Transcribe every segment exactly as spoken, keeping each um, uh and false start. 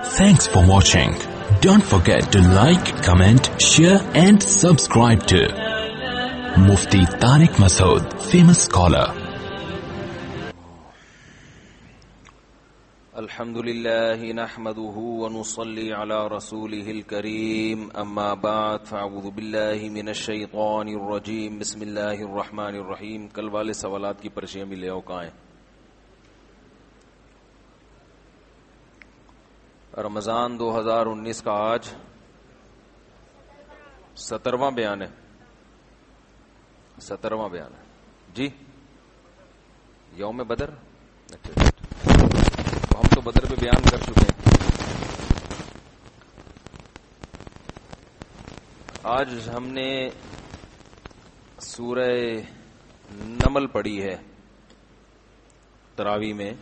Thanks for watching. Don't forget to like, comment, share and subscribe to Mufti Tariq Masood, famous scholar. الحمدللہ نحمده ونصلي على رسوله الكريم اما بعد فاعوذ باللہ من الشیطان الرجیم بسم اللہ الرحمن الرحیم. کل والے سوالات کی پرچیاں بھی لے آؤ. کہاں ہیں؟ رمضان دو ہزار انیس کا آج سترواں بیان ہے. سترواں بیان ہے جی. یوم بدر. اچھا ہم تو بدر پہ بیان کر چکے ہیں. آج ہم نے سورہ نمل پڑھی ہے تراویح میں.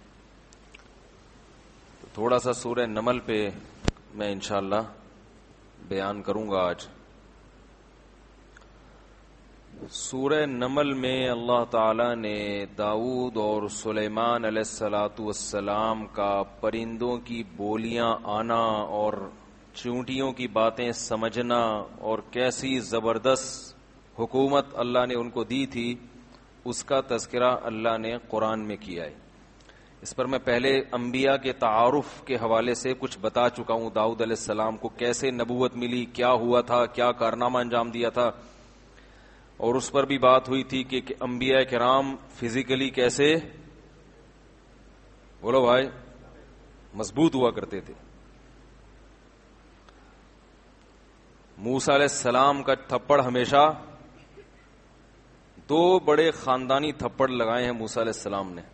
تو تھوڑا سا سورہ نمل پہ میں انشاءاللہ بیان کروں گا آج. سورہ نمل میں اللہ تعالی نے داؤد اور سلیمان علیہ الصلاۃ والسلام کا پرندوں کی بولیاں آنا اور چونٹیوں کی باتیں سمجھنا اور کیسی زبردست حکومت اللہ نے ان کو دی تھی اس کا تذکرہ اللہ نے قرآن میں کیا ہے. اس پر میں پہلے انبیاء کے تعارف کے حوالے سے کچھ بتا چکا ہوں. داؤد علیہ السلام کو کیسے نبوت ملی, کیا ہوا تھا, کیا کارنامہ انجام دیا تھا, اور اس پر بھی بات ہوئی تھی کہ انبیاء کرام فزیکلی کیسے بولو بھائی مضبوط ہوا کرتے تھے. موسیٰ علیہ السلام کا تھپڑ ہمیشہ دو بڑے خاندانی تھپڑ لگائے ہیں موسیٰ علیہ السلام نے.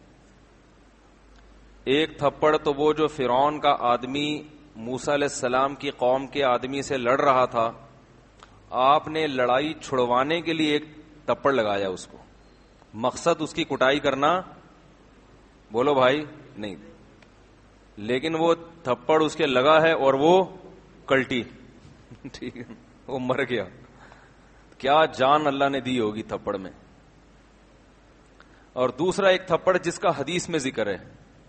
ایک تھپڑ تو وہ جو فرعون کا آدمی موسیٰ علیہ السلام کی قوم کے آدمی سے لڑ رہا تھا, آپ نے لڑائی چھڑوانے کے لیے ایک تھپڑ لگایا اس کو. مقصد اس کی کٹائی کرنا بولو بھائی نہیں, لیکن وہ تھپڑ اس کے لگا ہے اور وہ کلٹی ٹھیک ہے, وہ مر گیا. کیا جان اللہ نے دی ہوگی تھپڑ میں. اور دوسرا ایک تھپڑ جس کا حدیث میں ذکر ہے,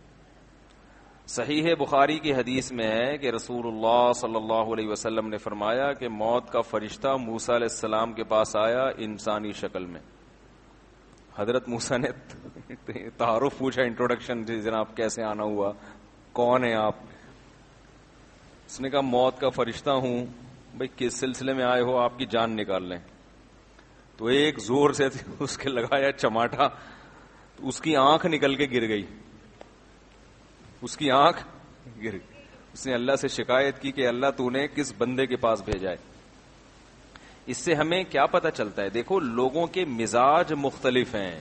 صحیح بخاری کی حدیث میں ہے کہ رسول اللہ صلی اللہ علیہ وسلم نے فرمایا کہ موت کا فرشتہ موسیٰ علیہ السلام کے پاس آیا انسانی شکل میں. حضرت موسیٰ نے تعارف پوچھا, انٹروڈکشن, جناب کیسے آنا ہوا, کون ہیں آپ؟ اس نے کہا موت کا فرشتہ ہوں. بھئی کس سلسلے میں آئے ہو؟ آپ کی جان نکال لیں. تو ایک زور سے اس کے لگایا چماٹا, تو اس کی آنکھ نکل کے گر گئی. اس کی آنکھ گر گئی. اس نے اللہ سے شکایت کی کہ اللہ تو نے کس بندے کے پاس بھیجا ہے. اس سے ہمیں کیا پتہ چلتا ہے؟ دیکھو لوگوں کے مزاج مختلف ہیں.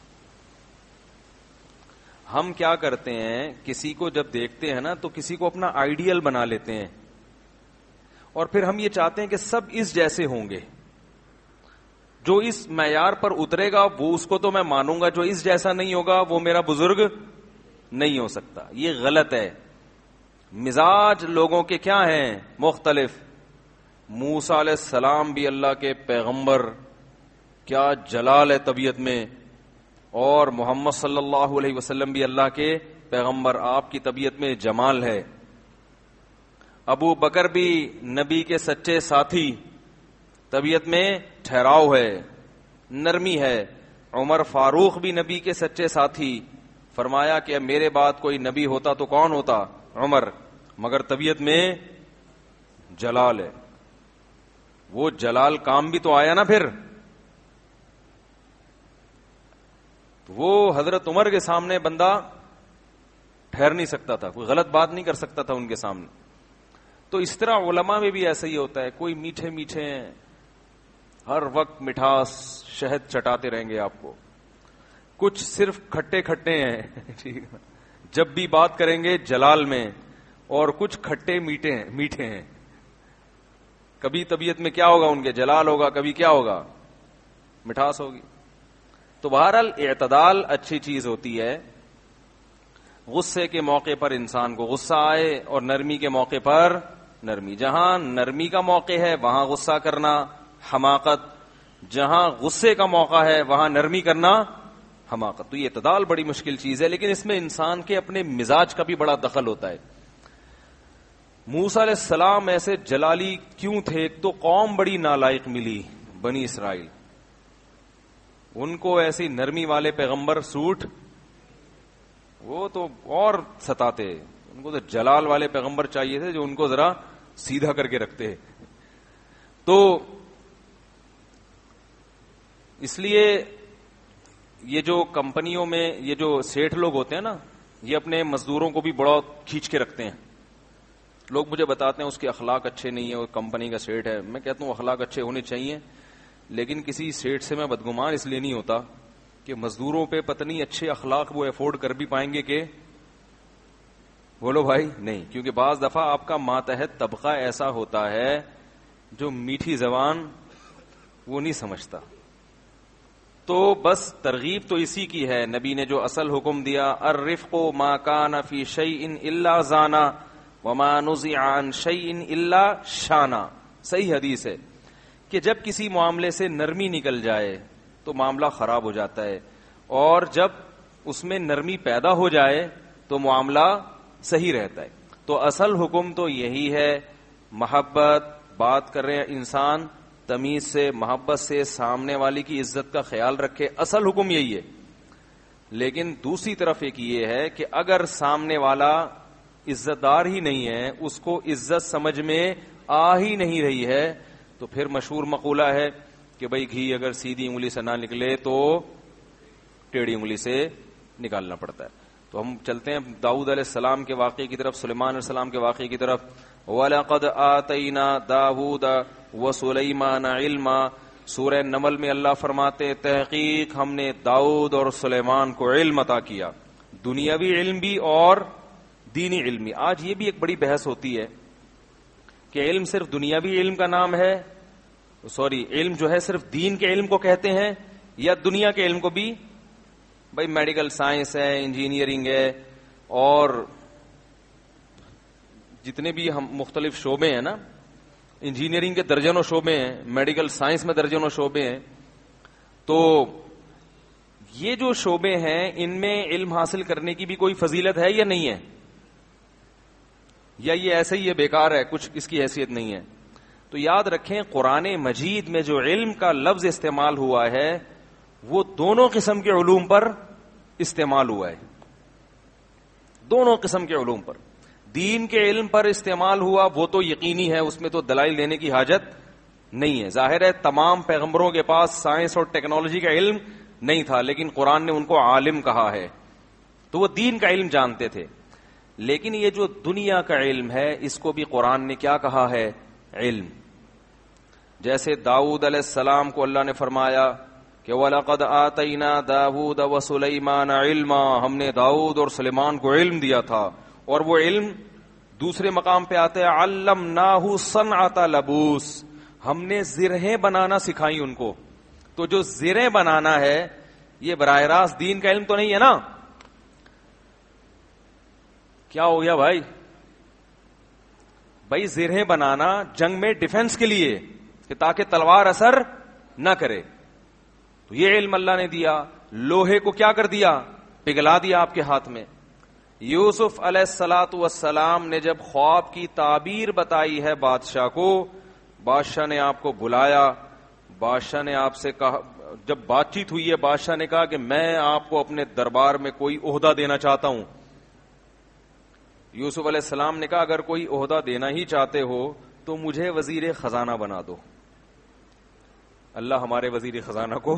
ہم کیا کرتے ہیں, کسی کو جب دیکھتے ہیں نا تو کسی کو اپنا آئیڈیل بنا لیتے ہیں, اور پھر ہم یہ چاہتے ہیں کہ سب اس جیسے ہوں گے. جو اس معیار پر اترے گا وہ اس کو تو میں مانوں گا, جو اس جیسا نہیں ہوگا وہ میرا بزرگ نہیں ہو سکتا. یہ غلط ہے. مزاج لوگوں کے کیا ہیں؟ مختلف. موسیٰ علیہ السلام بھی اللہ کے پیغمبر, کیا جلال ہے طبیعت میں, اور محمد صلی اللہ علیہ وسلم بھی اللہ کے پیغمبر, آپ کی طبیعت میں جمال ہے. ابو بکر بھی نبی کے سچے ساتھی, طبیعت میں ٹھہراؤ ہے, نرمی ہے. عمر فاروق بھی نبی کے سچے ساتھی, فرمایا کہ میرے بعد کوئی نبی ہوتا تو کون ہوتا؟ عمر, مگر طبیعت میں جلال ہے. وہ جلال کام بھی تو آیا نا پھر. وہ حضرت عمر کے سامنے بندہ ٹھہر نہیں سکتا تھا, کوئی غلط بات نہیں کر سکتا تھا ان کے سامنے. تو اس طرح علماء میں بھی ایسا ہی ہوتا ہے. کوئی میٹھے میٹھے ہیں, ہر وقت مٹھاس شہد چٹاتے رہیں گے آپ کو. کچھ صرف کھٹے کھٹے ہیں, جب بھی بات کریں گے جلال میں, اور کچھ کھٹے میٹھے ہیں میٹھے ہیں. کبھی طبیعت میں کیا ہوگا ان کے؟ جلال ہوگا, کبھی کیا ہوگا؟ مٹھاس ہوگی. تو بہرحال اعتدال اچھی چیز ہوتی ہے. غصے کے موقع پر انسان کو غصہ آئے اور نرمی کے موقع پر نرمی. جہاں نرمی کا موقع ہے وہاں غصہ کرنا حماقت, جہاں غصے کا موقع ہے وہاں نرمی کرنا حماقت. تو یہ اعتدال بڑی مشکل چیز ہے, لیکن اس میں انسان کے اپنے مزاج کا بھی بڑا دخل ہوتا ہے. موسیٰ علیہ السلام ایسے جلالی کیوں تھے؟ ایک تو قوم بڑی نالائق ملی بنی اسرائیل، ان کو ایسی نرمی والے پیغمبر سوٹ، وہ تو اور ستاتے، ان کو تو جلال والے پیغمبر چاہیے تھے جو ان کو ذرا سیدھا کر کے رکھتے. تو اس لیے یہ جو کمپنیوں میں یہ جو سیٹھ لوگ ہوتے ہیں نا، یہ اپنے مزدوروں کو بھی بڑا کھینچ کے رکھتے ہیں. لوگ مجھے بتاتے ہیں اس کے اخلاق اچھے نہیں ہیں، وہ کمپنی کا سیٹ ہے. میں کہتا ہوں اخلاق اچھے ہونے چاہیے، لیکن کسی سیٹ سے میں بدگمان اس لیے نہیں ہوتا کہ مزدوروں پہ پتہ نہیں اچھے اخلاق وہ افورڈ کر بھی پائیں گے کہ بولو بھائی نہیں. کیونکہ بعض دفعہ آپ کا ماتحت طبقہ ایسا ہوتا ہے جو میٹھی زبان وہ نہیں سمجھتا. تو بس ترغیب تو اسی کی ہے. نبی نے جو اصل حکم دیا، الرفق ما کان فی شیء الا زانا وما نزع عن شیء الا شانا. صحیح حدیث ہے کہ جب کسی معاملے سے نرمی نکل جائے تو معاملہ خراب ہو جاتا ہے، اور جب اس میں نرمی پیدا ہو جائے تو معاملہ صحیح رہتا ہے. تو اصل حکم تو یہی ہے، محبت. بات کر رہے ہیں انسان تمیز سے، محبت سے، سامنے والی کی عزت کا خیال رکھے، اصل حکم یہی ہے. لیکن دوسری طرف ایک یہ ہے کہ اگر سامنے والا عزت دار ہی نہیں ہے، اس کو عزت سمجھ میں آ ہی نہیں رہی ہے، تو پھر مشہور مقولہ ہے کہ بھئی گھی اگر سیدھی انگلی سے نہ نکلے تو ٹیڑھی انگلی سے نکالنا پڑتا ہے. تو ہم چلتے ہیں داؤد علیہ السلام کے واقعے کی طرف، سلیمان علیہ السلام کے واقعے کی طرف. وَلَقَدْ آتَيْنَا دَاوُودَ وَسُلَيْمَانَ عِلْمًا. سورہ نمل میں اللہ فرماتے تحقیق ہم نے داؤد اور سلیمان کو علم عطا کیا، دنیاوی علم بھی اور دینی علم بھی. آج یہ بھی ایک بڑی بحث ہوتی ہے کہ علم صرف دنیاوی علم کا نام ہے، سوری علم جو ہے صرف دین کے علم کو کہتے ہیں یا دنیا کے علم کو بھی. بھائی میڈیکل سائنس ہے، انجینئرنگ ہے، اور جتنے بھی ہم مختلف شعبے ہیں نا، انجینئرنگ کے درجنوں شعبے ہیں، میڈیکل سائنس میں درجنوں شعبے ہیں. تو یہ جو شعبے ہیں ان میں علم حاصل کرنے کی بھی کوئی فضیلت ہے یا نہیں ہے، یا یہ ایسے ہی ہے بیکار ہے، کچھ اس کی حیثیت نہیں ہے. تو یاد رکھیں قرآن مجید میں جو علم کا لفظ استعمال ہوا ہے وہ دونوں قسم کے علوم پر استعمال ہوا ہے، دونوں قسم کے علوم پر. دین کے علم پر استعمال ہوا وہ تو یقینی ہے، اس میں تو دلائل دینے کی حاجت نہیں ہے. ظاہر ہے تمام پیغمبروں کے پاس سائنس اور ٹیکنالوجی کا علم نہیں تھا، لیکن قرآن نے ان کو عالم کہا ہے، تو وہ دین کا علم جانتے تھے. لیکن یہ جو دنیا کا علم ہے اس کو بھی قرآن نے کیا کہا ہے؟ علم. جیسے داؤد علیہ السلام کو اللہ نے فرمایا کہ وَلَقَدْ آتَيْنَا دَاوُودَ وَسُلَيْمَانَ عِلْمًا، ہم نے داؤد اور سلیمان کو علم دیا تھا. اور وہ علم دوسرے مقام پہ آتے ہیں عَلَّمْنَاهُ صَنْعَةَ لَبُوسٍ، ہم نے زرہیں بنانا سکھائی ان کو. تو جو زرہیں بنانا ہے یہ براہ راست دین کا علم تو نہیں ہے نا. کیا ہو گیا بھائی؟ بھائی زرہیں بنانا جنگ میں ڈیفنس کے لیے کہ تاکہ تلوار اثر نہ کرے، تو یہ علم اللہ نے دیا. لوہے کو کیا کر دیا؟ پگھلا دیا آپ کے ہاتھ میں. یوسف علیہ الصلاۃ والسلام نے جب خواب کی تعبیر بتائی ہے بادشاہ کو، بادشاہ نے آپ کو بلایا، بادشاہ نے آپ سے کہا، جب بات چیت ہوئی ہے بادشاہ نے کہا کہ میں آپ کو اپنے دربار میں کوئی عہدہ دینا چاہتا ہوں. یوسف علیہ السلام نے کہا اگر کوئی عہدہ دینا ہی چاہتے ہو تو مجھے وزیر خزانہ بنا دو. اللہ ہمارے وزیر خزانہ کو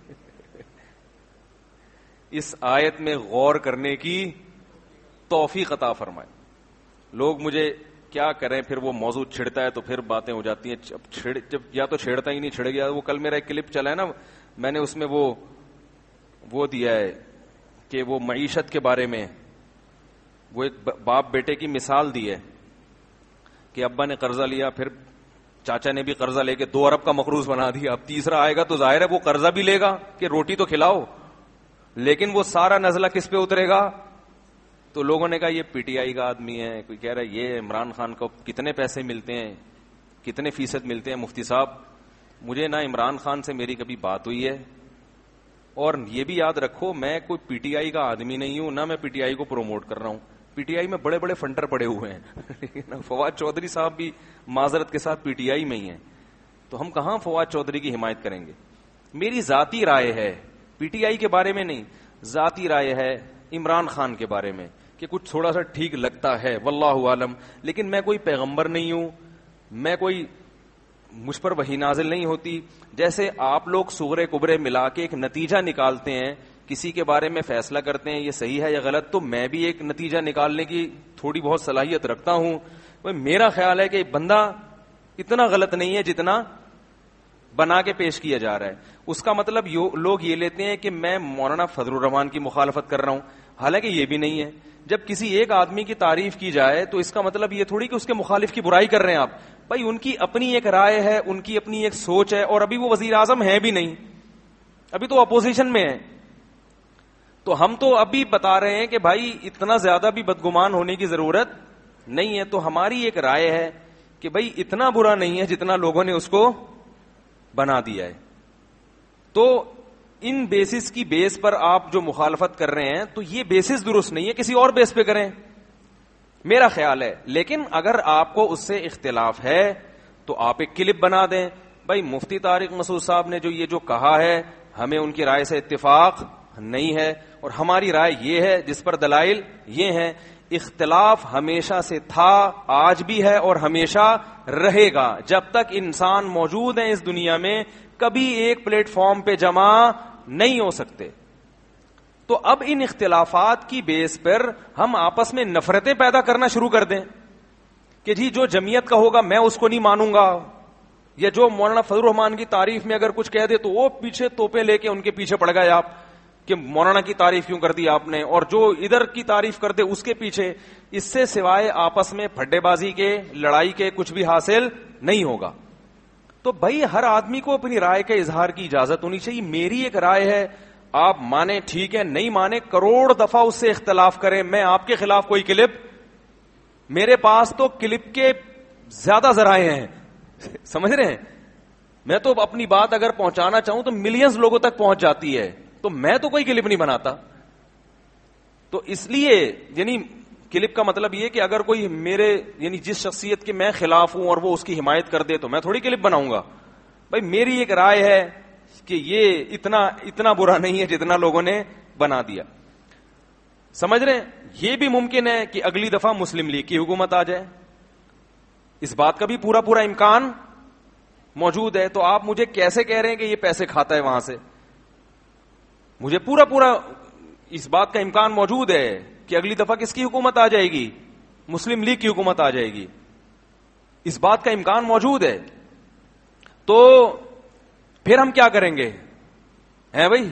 اس آیت میں غور کرنے کی توفیق عطا فرمائے. لوگ مجھے کیا کریں، پھر وہ موضوع چھڑتا ہے تو پھر باتیں ہو جاتی ہیں. جب چھڑ جب یا تو چھیڑتا ہی نہیں، چھڑ گیا. وہ کل میرا ایک کلپ چلا ہے نا، میں نے اس میں وہ وہ دیا ہے کہ وہ معیشت کے بارے میں وہ ایک باپ بیٹے کی مثال دی ہے کہ ابا نے قرضہ لیا، پھر چاچا نے بھی قرضہ لے کے دو ارب کا مقروض بنا دیا. اب تیسرا آئے گا تو ظاہر ہے وہ قرضہ بھی لے گا کہ روٹی تو کھلاؤ، لیکن وہ سارا نزلہ کس پہ اترے گا؟ تو لوگوں نے کہا یہ پی ٹی آئی کا آدمی ہے، کوئی کہہ رہا ہے یہ عمران خان کو کتنے پیسے ملتے ہیں، کتنے فیصد ملتے ہیں. مفتی صاحب مجھے نہ عمران خان سے میری کبھی بات ہوئی ہے، اور یہ بھی یاد رکھو میں کوئی پی ٹی آئی کا آدمی نہیں ہوں، نہ میں پی ٹی آئی کو پروموٹ کر رہا ہوں. پی ٹی آئی میں بڑے بڑے فنڈر پڑے ہوئے ہیں فواد چودھری صاحب بھی معذرت کے ساتھ پی ٹی آئی میں ہی ہیں, تو ہم کہاں فواد چودھری کی حمایت کریں گے. میری ذاتی رائے ہے, پی ٹی آئی کے بارے میں نہیں, ذاتی رائے ہے عمران خان کے بارے میں کہ کچھ تھوڑا سا ٹھیک لگتا ہے, واللہ عالم. لیکن میں کوئی پیغمبر نہیں ہوں, میں کوئی, مجھ پر وحی نازل نہیں ہوتی. جیسے آپ لوگ صغرے کبرے ملا کے ایک نتیجہ نکالتے ہیں, کسی کے بارے میں فیصلہ کرتے ہیں یہ صحیح ہے یا غلط, تو میں بھی ایک نتیجہ نکالنے کی تھوڑی بہت صلاحیت رکھتا ہوں. میرا خیال ہے کہ بندہ اتنا غلط نہیں ہے جتنا بنا کے پیش کیا جا رہا ہے. اس کا مطلب لوگ یہ لیتے ہیں کہ میں مولانا فضل الرحمان کی مخالفت کر رہا ہوں, حالانکہ یہ بھی نہیں ہے. جب کسی ایک آدمی کی تعریف کی جائے تو اس کا مطلب یہ تھوڑی کہ اس کے مخالف کی برائی کر رہے ہیں آپ. بھائی ان کی اپنی ایک رائے ہے, ان کی اپنی ایک سوچ ہے, اور ابھی وہ وزیر اعظم ہے بھی نہیں, ابھی تو اپوزیشن میں ہے. تو ہم تو ابھی بتا رہے ہیں کہ بھائی اتنا زیادہ بھی بدگمان ہونے کی ضرورت نہیں ہے. تو ہماری ایک رائے ہے کہ بھائی اتنا برا نہیں ہے جتنا لوگوں نے اس کو بنا دیا ہے. تو ان بیسس کی بیس پر آپ جو مخالفت کر رہے ہیں تو یہ بیسس درست نہیں ہے, کسی اور بیس پہ کریں, میرا خیال ہے. لیکن اگر آپ کو اس سے اختلاف ہے تو آپ ایک کلپ بنا دیں, بھائی مفتی طارق مسعود صاحب نے جو یہ جو کہا ہے ہمیں ان کی رائے سے اتفاق نہیں ہے, اور ہماری رائے یہ ہے جس پر دلائل یہ ہیں. اختلاف ہمیشہ سے تھا, آج بھی ہے اور ہمیشہ رہے گا. جب تک انسان موجود ہیں اس دنیا میں کبھی ایک پلیٹ فارم پہ جمع نہیں ہو سکتے. تو اب ان اختلافات کی بیس پر ہم آپس میں نفرتیں پیدا کرنا شروع کر دیں کہ جی جو جمعیت کا ہوگا میں اس کو نہیں مانوں گا, یا جو مولانا فضل الرحمان کی تعریف میں اگر کچھ کہہ دے تو وہ پیچھے توپے لے کے ان کے پیچھے پڑ گئے آپ کہ مولانا کی تعریف کیوں کر دی آپ نے, اور جو ادھر کی تعریف کر دے اس کے پیچھے. اس سے سوائے آپس میں پھڈے بازی کے, لڑائی کے کچھ بھی حاصل نہیں ہوگا. تو بھائی ہر آدمی کو اپنی رائے کے اظہار کی اجازت ہونی چاہیے. میری ایک رائے ہے, آپ مانیں ٹھیک ہے, نہیں مانیں کروڑ دفعہ اس سے اختلاف کریں. میں آپ کے خلاف کوئی کلپ, میرے پاس تو کلپ کے زیادہ ذرائع ہیں, سمجھ رہے ہیں. میں تو اپنی بات اگر پہنچانا چاہوں تو ملینز لوگوں تک پہنچ جاتی ہے, تو میں تو کوئی کلپ نہیں بناتا. تو اس لیے یعنی کلپ کا مطلب یہ کہ اگر کوئی میرے یعنی جس شخصیت کے میں خلاف ہوں اور وہ اس کی حمایت کر دے تو میں تھوڑی کلپ بناؤں گا. بھائی میری ایک رائے ہے کہ یہ اتنا اتنا برا نہیں ہے جتنا لوگوں نے بنا دیا. سمجھ رہے ہیں. یہ بھی ممکن ہے کہ اگلی دفعہ مسلم لیگ کی حکومت آ جائے, اس بات کا بھی پورا پورا امکان موجود ہے. تو آپ مجھے کیسے کہہ رہے ہیں کہ یہ پیسے کھاتا ہے وہاں سے؟ مجھے پورا پورا اس بات کا امکان موجود ہے کہ اگلی دفعہ کس کی حکومت آ جائے گی؟ مسلم لیگ کی حکومت آ جائے گی. اس بات کا امکان موجود ہے. تو پھر ہم کیا کریں گے ہیں بھائی؟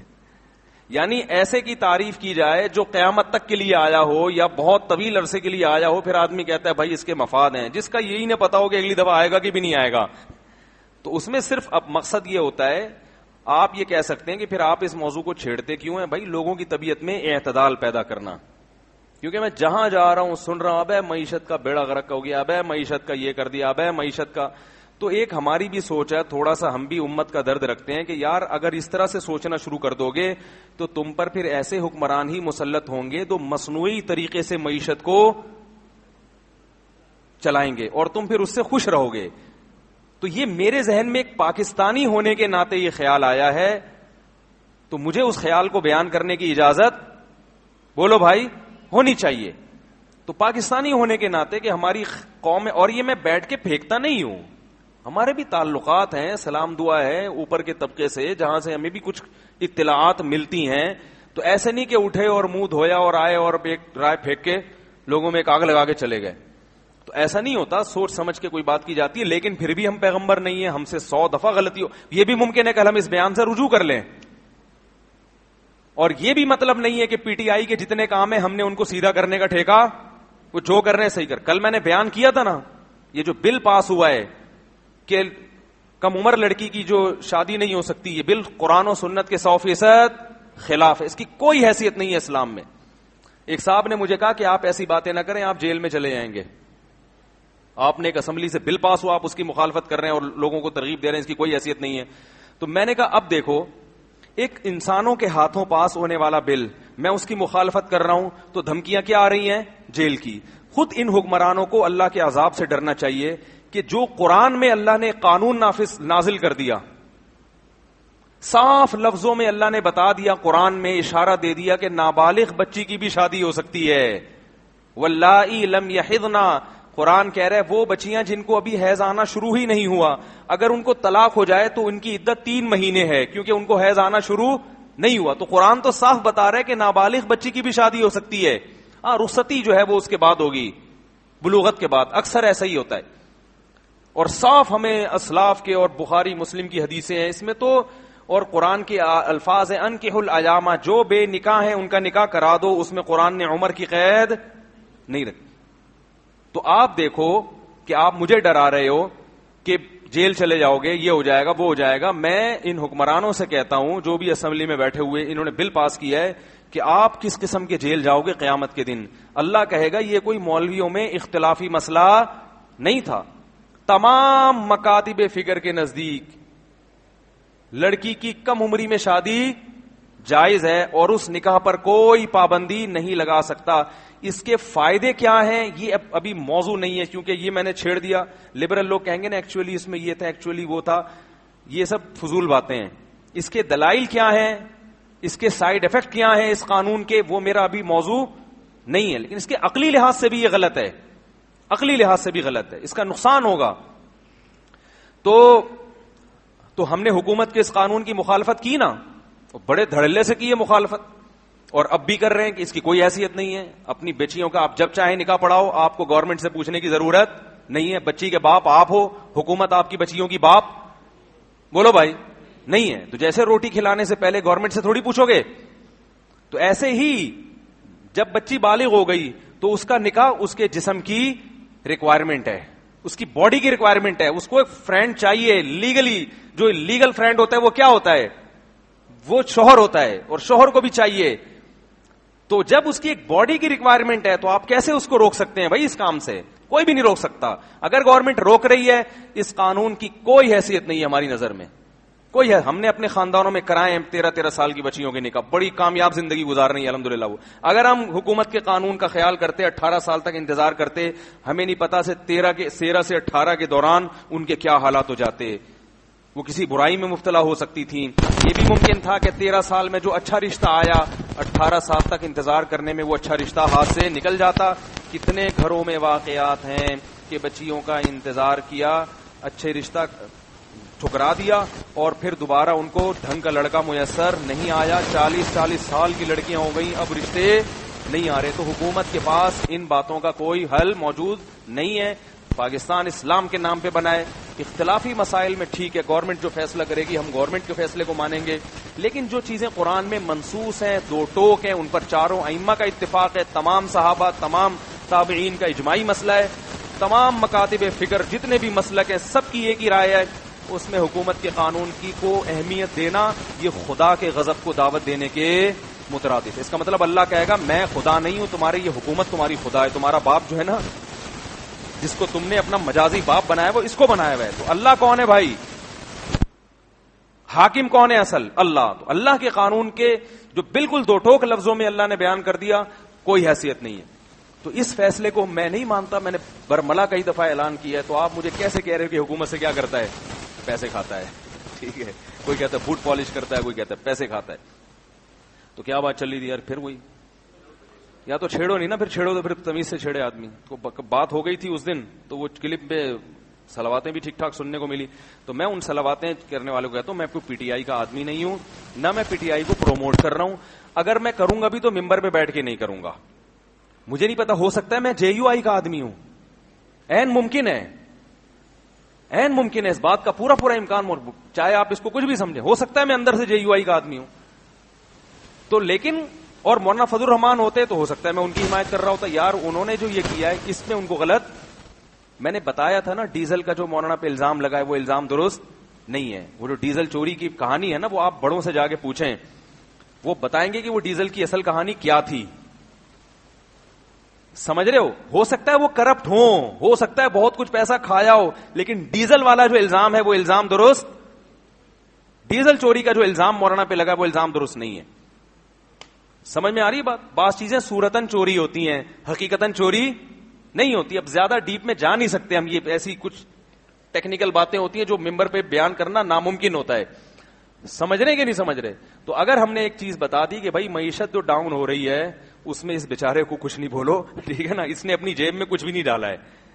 یعنی ایسے کی تعریف کی جائے جو قیامت تک کے لیے آیا ہو یا بہت طویل عرصے کے لیے آیا ہو, پھر آدمی کہتا ہے بھائی اس کے مفاد ہیں, جس کا یہی نہ پتا ہو کہ اگلی دفعہ آئے گا کہ بھی نہیں آئے گا. تو اس میں صرف اب مقصد یہ ہوتا ہے, آپ یہ کہہ سکتے ہیں کہ پھر آپ اس موضوع کو چھیڑتے کیوں ہیں؟ بھائی لوگوں کی طبیعت میں اعتدال پیدا کرنا. کیونکہ میں جہاں جا رہا ہوں سن رہا ہوں ابے معیشت کا بیڑا غرق ہو گیا, ابے معیشت کا یہ کر دیا, ابے معیشت کا. تو ایک ہماری بھی سوچ ہے, تھوڑا سا ہم بھی امت کا درد رکھتے ہیں کہ یار اگر اس طرح سے سوچنا شروع کر دو گے تو تم پر پھر ایسے حکمران ہی مسلط ہوں گے جو مصنوعی طریقے سے معیشت کو چلائیں گے اور تم پھر اس سے خوش رہو گے. تو یہ میرے ذہن میں ایک پاکستانی ہونے کے ناطے یہ خیال آیا ہے, تو مجھے اس خیال کو بیان کرنے کی اجازت بولو بھائی ہونی چاہیے. تو پاکستانی ہونے کے ناطے کہ ہماری قوم ہے, اور یہ میں بیٹھ کے پھینکتا نہیں ہوں, ہمارے بھی تعلقات ہیں, سلام دعا ہے اوپر کے طبقے سے جہاں سے ہمیں بھی کچھ اطلاعات ملتی ہیں. تو ایسے نہیں کہ اٹھے اور منہ دھویا اور آئے اور ایک رائے پھینک کے لوگوں میں ایک آگ لگا کے چلے گئے. تو ایسا نہیں ہوتا, سوچ سمجھ کے کوئی بات کی جاتی ہے. لیکن پھر بھی ہم پیغمبر نہیں ہیں, ہم سے سو دفعہ غلطی ہو. یہ بھی ممکن ہے کہ ہم اس بیان سے رجوع کر لیں, اور یہ بھی مطلب نہیں ہے کہ پی ٹی آئی کے جتنے کام ہیں ہم نے ان کو سیدھا کرنے کا ٹھیکہ, وہ جو کر رہے ہیں صحیح کر. کل میں نے بیان کیا تھا نا, یہ جو بل پاس ہوا ہے کہ کم عمر لڑکی کی جو شادی نہیں ہو سکتی, یہ بل قرآن و سنت کے سو فیصد خلاف ہے, اس کی کوئی حیثیت نہیں ہے اسلام میں. ایک صاحب نے مجھے کہا کہ آپ ایسی باتیں نہ کریں, آپ جیل میں چلے جائیں گے. آپ نے ایک اسمبلی سے بل پاس ہوا, آپ اس کی مخالفت کر رہے ہیں اور لوگوں کو ترغیب دے رہے ہیں, اس کی کوئی حیثیت نہیں ہے. تو میں نے کہا اب دیکھو, ایک انسانوں کے ہاتھوں پاس ہونے والا بل میں اس کی مخالفت کر رہا ہوں تو دھمکیاں کیا آ رہی ہیں؟ جیل کی. خود ان حکمرانوں کو اللہ کے عذاب سے ڈرنا چاہیے کہ جو قرآن میں اللہ نے قانون نافذ نازل کر دیا, صاف لفظوں میں اللہ نے بتا دیا, قرآن میں اشارہ دے دیا کہ نابالغ بچی کی بھی شادی ہو سکتی ہے. واللائی لم یحضن, قرآن کہہ رہا ہے وہ بچیاں جن کو ابھی حیض آنا شروع ہی نہیں ہوا, اگر ان کو طلاق ہو جائے تو ان کی عدت تین مہینے ہے, کیونکہ ان کو حیض آنا شروع نہیں ہوا. تو قرآن تو صاف بتا رہا ہے کہ نابالغ بچی کی بھی شادی ہو سکتی ہے. ہاں رخصتی جو ہے وہ اس کے بعد ہوگی, بلوغت کے بعد, اکثر ایسا ہی ہوتا ہے. اور صاف ہمیں اسلاف کے اور بخاری مسلم کی حدیثیں ہیں اس میں تو, اور قرآن کے الفاظ ہیں انکحوا الایام, جو بے نکاح ہیں ان کا نکاح کرا دو. اس میں قرآن نے عمر کی قید نہیں رکھی. تو آپ دیکھو کہ آپ مجھے ڈرا رہے ہو کہ جیل چلے جاؤ گے, یہ ہو جائے گا, وہ ہو جائے گا. میں ان حکمرانوں سے کہتا ہوں جو بھی اسمبلی میں بیٹھے ہوئے, انہوں نے بل پاس کیا ہے کہ آپ کس قسم کے جیل جاؤ گے قیامت کے دن. اللہ کہے گا یہ کوئی مولویوں میں اختلافی مسئلہ نہیں تھا. تمام مکاتب فکر کے نزدیک لڑکی کی کم عمری میں شادی جائز ہے اور اس نکاح پر کوئی پابندی نہیں لگا سکتا. اس کے فائدے کیا ہیں یہ ابھی موضوع نہیں ہے, کیونکہ یہ میں نے چھیڑ دیا. لبرل لوگ کہیں گے نا ایکچولی اس میں یہ تھا, ایکچولی وہ تھا, یہ سب فضول باتیں ہیں. اس کے دلائل کیا ہیں, اس کے سائیڈ افیکٹ کیا ہیں اس قانون کے, وہ میرا ابھی موضوع نہیں ہے. لیکن اس کے عقلی لحاظ سے بھی یہ غلط ہے, عقلی لحاظ سے بھی غلط ہے, اس کا نقصان ہوگا. تو تو ہم نے حکومت کے اس قانون کی مخالفت کی نا, بڑے دھڑلے سے کی ہے مخالفت, اور اب بھی کر رہے ہیں کہ اس کی کوئی حیثیت نہیں ہے. اپنی بچیوں کا آپ جب چاہیں نکاح پڑھاؤ, آپ کو گورنمنٹ سے پوچھنے کی ضرورت نہیں ہے. بچی کے باپ آپ ہو, حکومت آپ کی بچیوں کی باپ بولو بھائی نہیں ہے. تو جیسے روٹی کھلانے سے پہلے گورنمنٹ سے تھوڑی پوچھو گے, تو ایسے ہی جب بچی بالغ ہو گئی تو اس کا نکاح اس کے جسم کی ریکوائرمنٹ ہے, اس کی باڈی کی ریکوائرمنٹ ہے. اس کو ایک فرینڈ چاہیے لیگلی. جو لیگل فرینڈ ہوتا ہے وہ کیا ہوتا ہے, وہ شوہر ہوتا ہے, اور شوہر کو بھی چاہیے. تو جب اس کی ایک باڈی کی ریکوائرمنٹ ہے تو آپ کیسے اس کو روک سکتے ہیں بھائی اس کام سے؟ کوئی بھی نہیں روک سکتا. اگر گورنمنٹ روک رہی ہے, اس قانون کی کوئی حیثیت نہیں ہے ہماری نظر میں, کوئی ہے. ہم نے اپنے خاندانوں میں کرائے ہیں تیرہ تیرہ سال کی بچیوں کے نکاح, بڑی کامیاب زندگی گزار رہی ہے الحمدللہ. وہ اگر ہم حکومت کے قانون کا خیال کرتے, اٹھارہ سال تک انتظار کرتے, ہمیں نہیں پتا سے تیرہ کے تیرہ سے اٹھارہ کے دوران ان کے کیا حالات ہو جاتے. وہ کسی برائی میں مبتلا ہو سکتی تھیں. یہ بھی ممکن تھا کہ تیرہ سال میں جو اچھا رشتہ آیا, اٹھارہ سال تک انتظار کرنے میں وہ اچھا رشتہ ہاتھ سے نکل جاتا. کتنے گھروں میں واقعات ہیں کہ بچیوں کا انتظار کیا, اچھے رشتہ ٹھکرا دیا, اور پھر دوبارہ ان کو ڈھنگ کا لڑکا میسر نہیں آیا. چالیس چالیس سال کی لڑکیاں ہو گئیں, اب رشتے نہیں آ رہے. تو حکومت کے پاس ان باتوں کا کوئی حل موجود نہیں ہے. پاکستان اسلام کے نام پہ بنائے, اختلافی مسائل میں ٹھیک ہے گورنمنٹ جو فیصلہ کرے گی ہم گورنمنٹ کے فیصلے کو مانیں گے, لیکن جو چیزیں قرآن میں منصوص ہیں, دو ٹوک ہیں, ان پر چاروں ائمہ کا اتفاق ہے, تمام صحابہ تمام تابعین کا اجماعی مسئلہ ہے, تمام مکاتب فکر جتنے بھی مسلک ہیں سب کی ایک ہی رائے ہے, اس میں حکومت کے قانون کی کو اہمیت دینا یہ خدا کے غضب کو دعوت دینے کے مترادف ہے. اس کا مطلب اللہ کہے گا میں خدا نہیں ہوں, تمہاری یہ حکومت تمہاری خدا ہے. تمہارا باپ جو ہے نا, جس کو تم نے اپنا مجازی باپ بنایا وہ اس کو بنایا ہوا ہے. تو اللہ کون ہے بھائی, حاکم کون ہے اصل؟ اللہ. تو اللہ کے قانون کے جو بالکل دو ٹوک لفظوں میں اللہ نے بیان کر دیا, کوئی حیثیت نہیں ہے. تو اس فیصلے کو میں نہیں مانتا, میں نے برملا کئی دفعہ اعلان کیا ہے. تو آپ مجھے کیسے کہہ رہے ہو کہ حکومت سے کیا کرتا ہے؟ پیسے کھاتا ہے. ٹھیک ہے, کوئی کہتا ہے فوڈ پالش کرتا ہے, کوئی کہتا ہے پیسے کھاتا ہے. تو کیا بات چل رہی تھی یار؟ پھر وہی, یا تو چھیڑو نہیں نا, پھر چھیڑو تو پھر تمیز سے چھیڑے آدمی. تو بات ہو گئی تھی اس دن, تو وہ کلپ پہ صلواتیں بھی ٹھیک ٹھاک سننے کو ملی. تو میں ان صلواتیں کرنے والوں کو کہتا ہوں میں کوئی پی ٹی آئی کا آدمی نہیں ہوں, نہ میں پی ٹی آئی کو پروموٹ کر رہا ہوں. اگر میں کروں گا بھی تو ممبر پہ بیٹھ کے نہیں کروں گا. مجھے نہیں پتا, ہو سکتا ہے میں جے یو آئی کا آدمی ہوں, این ممکن ہے, این ممکن ہے, اس بات کا پورا پورا امکان, چاہے آپ اس کو کچھ بھی سمجھیں, ہو سکتا ہے میں اندر سے جے یو آئی کا آدمی ہوں. تو لیکن اور مولانا فضل الرحمان ہوتے تو ہو سکتا ہے میں ان کی حمایت کر رہا ہوتا. یار انہوں نے جو یہ کیا ہے اس میں ان کو غلط, میں نے بتایا تھا نا ڈیزل کا جو مولانا پہ الزام لگا ہے وہ الزام درست نہیں ہے. وہ جو ڈیزل چوری کی کہانی ہے نا, وہ آپ بڑوں سے جا کے پوچھیں, وہ بتائیں گے کہ وہ ڈیزل کی اصل کہانی کیا تھی. سمجھ رہے ہو؟ ہو سکتا ہے وہ کرپٹ ہوں, ہو سکتا ہے بہت کچھ پیسہ کھایا ہو, لیکن ڈیزل والا جو الزام ہے وہ الزام درست, ڈیزل چوری کا جو الزام مولانا پہ لگا وہ الزام درست نہیں ہے. سمجھ میں آ رہی بات؟ بعض چیزیں صورتاً چوری ہوتی ہیں, حقیقتاً چوری نہیں ہوتی. اب زیادہ ڈیپ میں جا نہیں سکتے ہم, یہ ایسی کچھ ٹیکنیکل باتیں ہوتی ہیں جو ممبر پہ بیان کرنا ناممکن ہوتا ہے. سمجھ رہے کہ نہیں سمجھ رہے؟ تو اگر ہم نے ایک چیز بتا دی کہ بھائی معیشت جو ڈاؤن ہو رہی ہے اس میں اس بیچارے کو کچھ نہیں بولو, ٹھیک ہے نا, اس نے اپنی جیب میں کچھ بھی نہیں ڈالا ہے.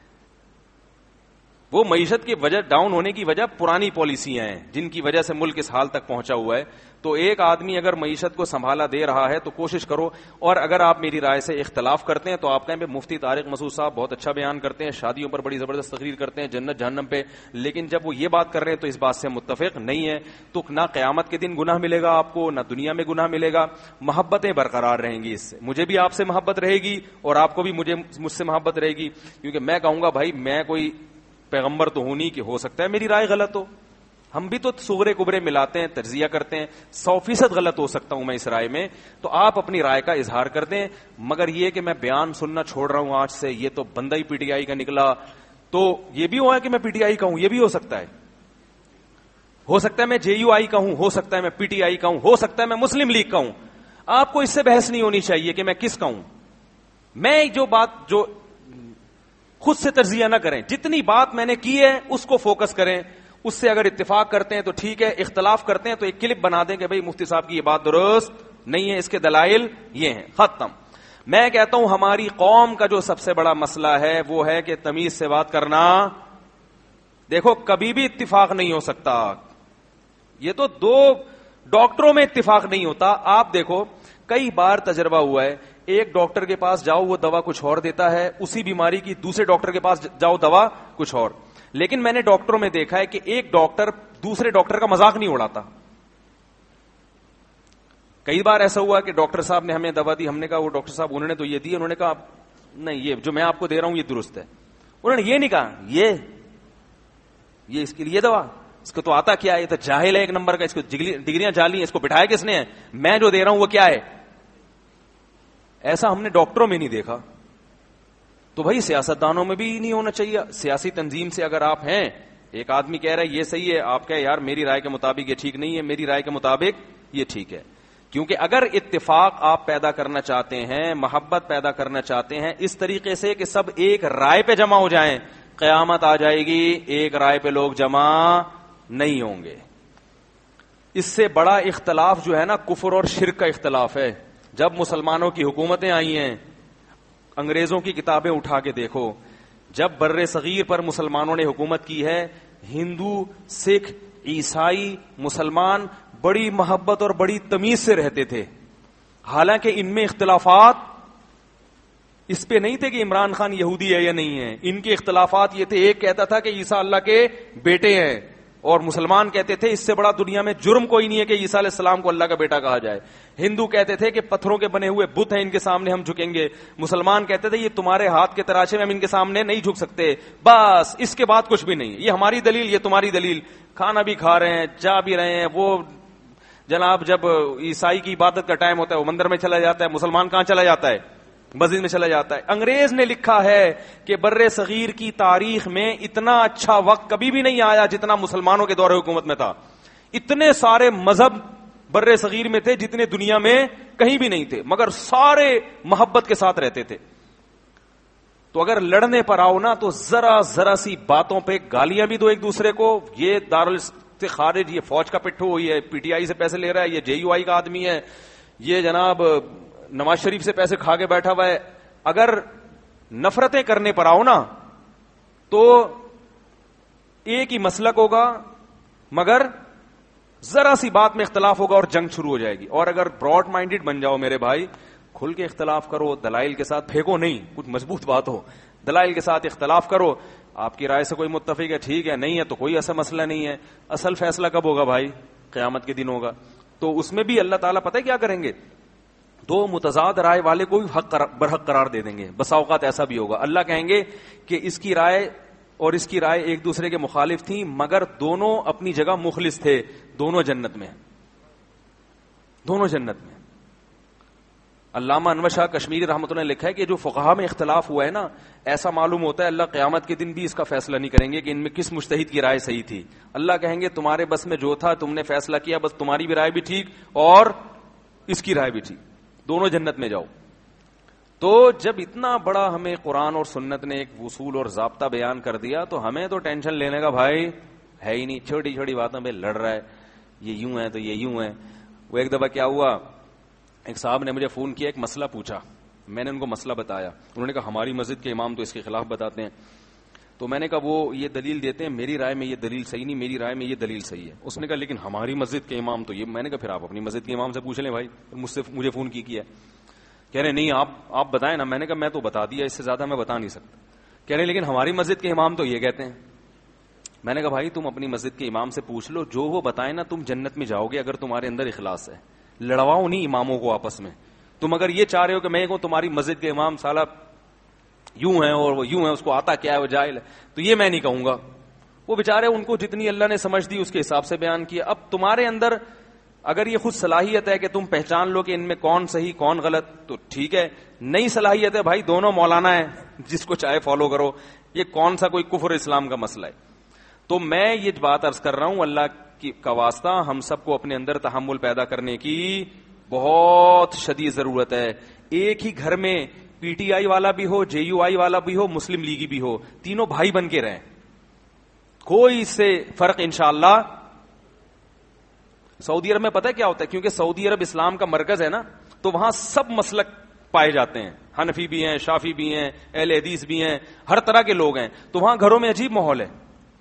وہ معیشت کی وجہ ڈاؤن ہونے کی وجہ پرانی پالیسیاں ہیں جن کی وجہ سے ملک اس حال تک پہنچا ہوا ہے. تو ایک آدمی اگر معیشت کو سنبھالا دے رہا ہے تو کوشش کرو. اور اگر آپ میری رائے سے اختلاف کرتے ہیں تو آپ کہیں مفتی طارق مسعود صاحب بہت اچھا بیان کرتے ہیں, شادیوں پر بڑی زبردست تقریر کرتے ہیں, جنت جہنم پہ, لیکن جب وہ یہ بات کر رہے ہیں تو اس بات سے متفق نہیں ہے, تو نہ قیامت کے دن گناہ ملے گا آپ کو, نہ دنیا میں گناہ ملے گا. محبتیں برقرار رہیں گی, اس سے مجھے بھی آپ سے محبت رہے گی اور آپ کو بھی مجھے مجھ سے محبت رہے گی, کیونکہ میں کہوں گا بھائی میں کوئی پیغمبر تو ہوں نہیں کہ ہو سکتا ہے میری رائے غلط ہو. ہم بھی تو صغرے کبرے ملاتے ہیں, تجزیہ کرتے ہیں, سو فیصد غلط ہو سکتا ہوں میں اس رائے میں, تو آپ اپنی رائے کا اظہار کر دیں. مگر یہ کہ میں بیان سننا چھوڑ رہا ہوں آج سے, یہ تو بندہ ہی پی ٹی آئی کا نکلا, تو یہ بھی ہوا کہ میں پی ٹی آئی کا ہوں, یہ بھی ہو سکتا ہے. ہو سکتا ہے میں جے یو آئی کا ہوں, ہو سکتا ہے میں پی ٹی آئی کا ہوں, ہو سکتا ہے میں مسلم لیگ کا ہوں. آپ کو اس سے بحث نہیں ہونی چاہیے کہ میں کس کا ہوں. میں جو بات جو خود سے تجزیہ نہ کریں, جتنی بات میں نے کی ہے اس کو فوکس کریں, اس سے اگر اتفاق کرتے ہیں تو ٹھیک ہے, اختلاف کرتے ہیں تو ایک کلپ بنا دیں کہ بھئی مفتی صاحب کی یہ بات درست نہیں ہے, اس کے دلائل یہ ہیں, ختم. میں کہتا ہوں ہماری قوم کا جو سب سے بڑا مسئلہ ہے وہ ہے کہ تمیز سے بات کرنا. دیکھو کبھی بھی اتفاق نہیں ہو سکتا, یہ تو دو ڈاکٹروں میں اتفاق نہیں ہوتا. آپ دیکھو کئی بار تجربہ ہوا ہے, ایک ڈاکٹر کے پاس جاؤ وہ دوا کچھ اور دیتا ہے, اسی بیماری کی دوسرے ڈاکٹر کے پاس جاؤ دوا کچھ اور. لیکن میں نے ڈاکٹروں میں دیکھا ہے کہ ایک ڈاکٹر دوسرے ڈاکٹر کا مذاق نہیں اڑاتا. کئی بار ایسا ہوا کہ ڈاکٹر صاحب نے ہمیں دوا دی, ہم نے کہا وہ ڈاکٹر صاحب انہوں نے تو یہ دی, انہوں نے کہا نہیں یہ جو میں آپ کو دے رہا ہوں یہ درست ہے. انہوں نے یہ نہیں کہا یہ یہ اس کے لیے دوا, اس کو تو آتا کیا ہے, یہ تو جاہل ہے ایک نمبر کا, اس کو ڈگریاں جالی ہیں, اس کو بٹھایا کس نے ہے, میں جو دے رہا ہوں وہ کیا ہے. ایسا ہم نے ڈاکٹروں میں نہیں دیکھا. تو بھائی سیاستدانوں میں بھی نہیں ہونا چاہیے. سیاسی تنظیم سے اگر آپ ہیں, ایک آدمی کہہ رہا ہے یہ صحیح ہے, آپ کہہ یار میری رائے کے مطابق یہ ٹھیک نہیں ہے, میری رائے کے مطابق یہ ٹھیک ہے. کیونکہ اگر اتفاق آپ پیدا کرنا چاہتے ہیں, محبت پیدا کرنا چاہتے ہیں اس طریقے سے کہ سب ایک رائے پہ جمع ہو جائیں, قیامت آ جائے گی ایک رائے پہ لوگ جمع نہیں ہوں گے. اس سے بڑا اختلاف جو ہے نا کفر اور شرک کا اختلاف ہے. جب مسلمانوں کی حکومتیں آئی ہیں, انگریزوں کی کتابیں اٹھا کے دیکھو, جب بر صغیر پر مسلمانوں نے حکومت کی ہے, ہندو, سکھ, عیسائی, مسلمان بڑی محبت اور بڑی تمیز سے رہتے تھے. حالانکہ ان میں اختلافات اس پہ نہیں تھے کہ عمران خان یہودی ہے یا نہیں ہے, ان کے اختلافات یہ تھے, ایک کہتا تھا کہ عیسیٰ اللہ کے بیٹے ہیں, اور مسلمان کہتے تھے اس سے بڑا دنیا میں جرم کوئی نہیں ہے کہ عیسیٰ علیہ السلام کو اللہ کا بیٹا کہا جائے. ہندو کہتے تھے کہ پتھروں کے بنے ہوئے بت ہیں, ان کے سامنے ہم جھکیں گے. مسلمان کہتے تھے یہ تمہارے ہاتھ کے تراشے میں ہم ان کے سامنے نہیں جھک سکتے, بس اس کے بعد کچھ بھی نہیں, یہ ہماری دلیل یہ تمہاری دلیل. کھانا بھی کھا رہے ہیں, جا بھی رہے ہیں. وہ جناب جب عیسائی کی عبادت کا ٹائم ہوتا ہے وہ مندر میں چلا جاتا ہے, مسلمان کہاں چلا جاتا ہے, مسجد میں چلا جاتا ہے. انگریز نے لکھا ہے کہ بر صغیر کی تاریخ میں اتنا اچھا وقت کبھی بھی نہیں آیا جتنا مسلمانوں کے دور حکومت میں تھا. اتنے سارے مذہب بر صغیر میں تھے جتنے دنیا میں کہیں بھی نہیں تھے, مگر سارے محبت کے ساتھ رہتے تھے. تو اگر لڑنے پر آؤ نا تو ذرا ذرا سی باتوں پہ گالیاں بھی دو ایک دوسرے کو, یہ دارال سے خارج, یہ فوج کا پٹھو, یہ پی ٹی آئی سے پیسے لے رہا ہے, یہ جے یو آئی کا آدمی ہے, یہ جناب نواز شریف سے پیسے کھا کے بیٹھا ہوا ہے. اگر نفرتیں کرنے پر آؤ نا تو ایک ہی مسلک ہوگا, مگر ذرا سی بات میں اختلاف ہوگا اور جنگ شروع ہو جائے گی. اور اگر براڈ مائنڈڈ بن جاؤ میرے بھائی, کھل کے اختلاف کرو, دلائل کے ساتھ پھینکو نہیں, کچھ مضبوط بات ہو, دلائل کے ساتھ اختلاف کرو. آپ کی رائے سے کوئی متفق ہے ٹھیک ہے, نہیں ہے تو کوئی ایسا مسئلہ نہیں ہے. اصل فیصلہ کب ہوگا بھائی؟ قیامت کے دن ہوگا. تو اس میں بھی اللہ تعالیٰ پتہ ہے کیا کریں گے, دو متضاد رائے والے کو بھی حق برحق قرار دے دیں گے. بسا اوقات ایسا بھی ہوگا, اللہ کہیں گے کہ اس کی رائے اور اس کی رائے ایک دوسرے کے مخالف تھیں, مگر دونوں اپنی جگہ مخلص تھے, دونوں جنت میں, دونوں جنت میں. علامہ انور شاہ کشمیری رحمۃ اللہ نے لکھا ہے کہ جو فقہا میں اختلاف ہوا ہے نا, ایسا معلوم ہوتا ہے اللہ قیامت کے دن بھی اس کا فیصلہ نہیں کریں گے کہ ان میں کس مجتہد کی رائے صحیح تھی. اللہ کہیں گے تمہارے بس میں جو تھا تم نے فیصلہ کیا, بس تمہاری بھی رائے بھی ٹھیک اور اس کی رائے بھی ٹھیک. دونوں جنت میں جاؤ. تو جب اتنا بڑا ہمیں قرآن اور سنت نے ایک اصول اور ضابطہ بیان کر دیا تو ہمیں تو ٹینشن لینے کا بھائی ہے ہی نہیں. چھوٹی چھوٹی باتوں پہ لڑ رہا ہے, یہ یوں ہے تو یہ یوں ہے. وہ ایک دفعہ کیا ہوا, ایک صاحب نے مجھے فون کیا, ایک مسئلہ پوچھا, میں نے ان کو مسئلہ بتایا. انہوں نے کہا ہماری مسجد کے امام تو اس کے خلاف بتاتے ہیں. تو میں نے کہا وہ یہ دلیل دیتے ہیں, میری رائے میں یہ دلیل صحیح نہیں, میری رائے میں یہ دلیل صحیح ہے. اس نے کہا لیکن ہماری مسجد کے امام تو یہ. میں نے کہا پھر آپ اپنی مسجد کے امام سے پوچھ لیں بھائی, مجھ سے مجھے فون کی کیا. کہہ رہے نہیں آپ آپ بتائیں نا. میں نے کہا میں تو بتا دیا, اس سے زیادہ میں بتا نہیں سکتا. کہہ رہے لیکن ہماری مسجد کے امام تو یہ کہتے ہیں. میں نے کہا بھائی تم اپنی مسجد کے امام سے پوچھ لو, جو وہ بتائیں نا تم جنت میں جاؤ گے اگر تمہارے اندر اخلاص ہے. لڑواؤ نہیں اماموں کو آپس میں. تم اگر یہ چاہ رہے ہو کہ میں کہوں تمہاری مسجد کے امام سالہ یوں ہیں اور وہ یوں ہے, اس کو آتا کیا ہے, وہ جاہل ہے, تو یہ میں نہیں کہوں گا. وہ بیچارے ان کو جتنی اللہ نے سمجھ دی اس کے حساب سے بیان کیا. اب تمہارے اندر اگر یہ خود صلاحیت ہے کہ تم پہچان لو کہ ان میں کون صحیح کون غلط تو ٹھیک ہے. نئی صلاحیت ہے بھائی دونوں مولانا ہے, جس کو چاہے فالو کرو. یہ کون سا کوئی کفر اسلام کا مسئلہ ہے. تو میں یہ بات عرض کر رہا ہوں, اللہ کی کا واسطہ ہم سب کو اپنے اندر تحمل پیدا کرنے کی بہت شدید ضرورت ہے. ایک ہی گھر میں پی ٹی آئی والا بھی ہو, جے یو آئی والا بھی ہو, مسلم لیگی بھی ہو, تینوں بھائی بن کے رہیں. کوئی اس سے فرق انشاءاللہ. سعودی عرب میں پتہ کیا ہوتا ہے, کیونکہ سعودی عرب اسلام کا مرکز ہے نا, تو وہاں سب مسلک پائے جاتے ہیں. حنفی بھی ہیں, شافی بھی ہیں, اہل حدیث بھی ہیں, ہر طرح کے لوگ ہیں. تو وہاں گھروں میں عجیب ماحول ہے.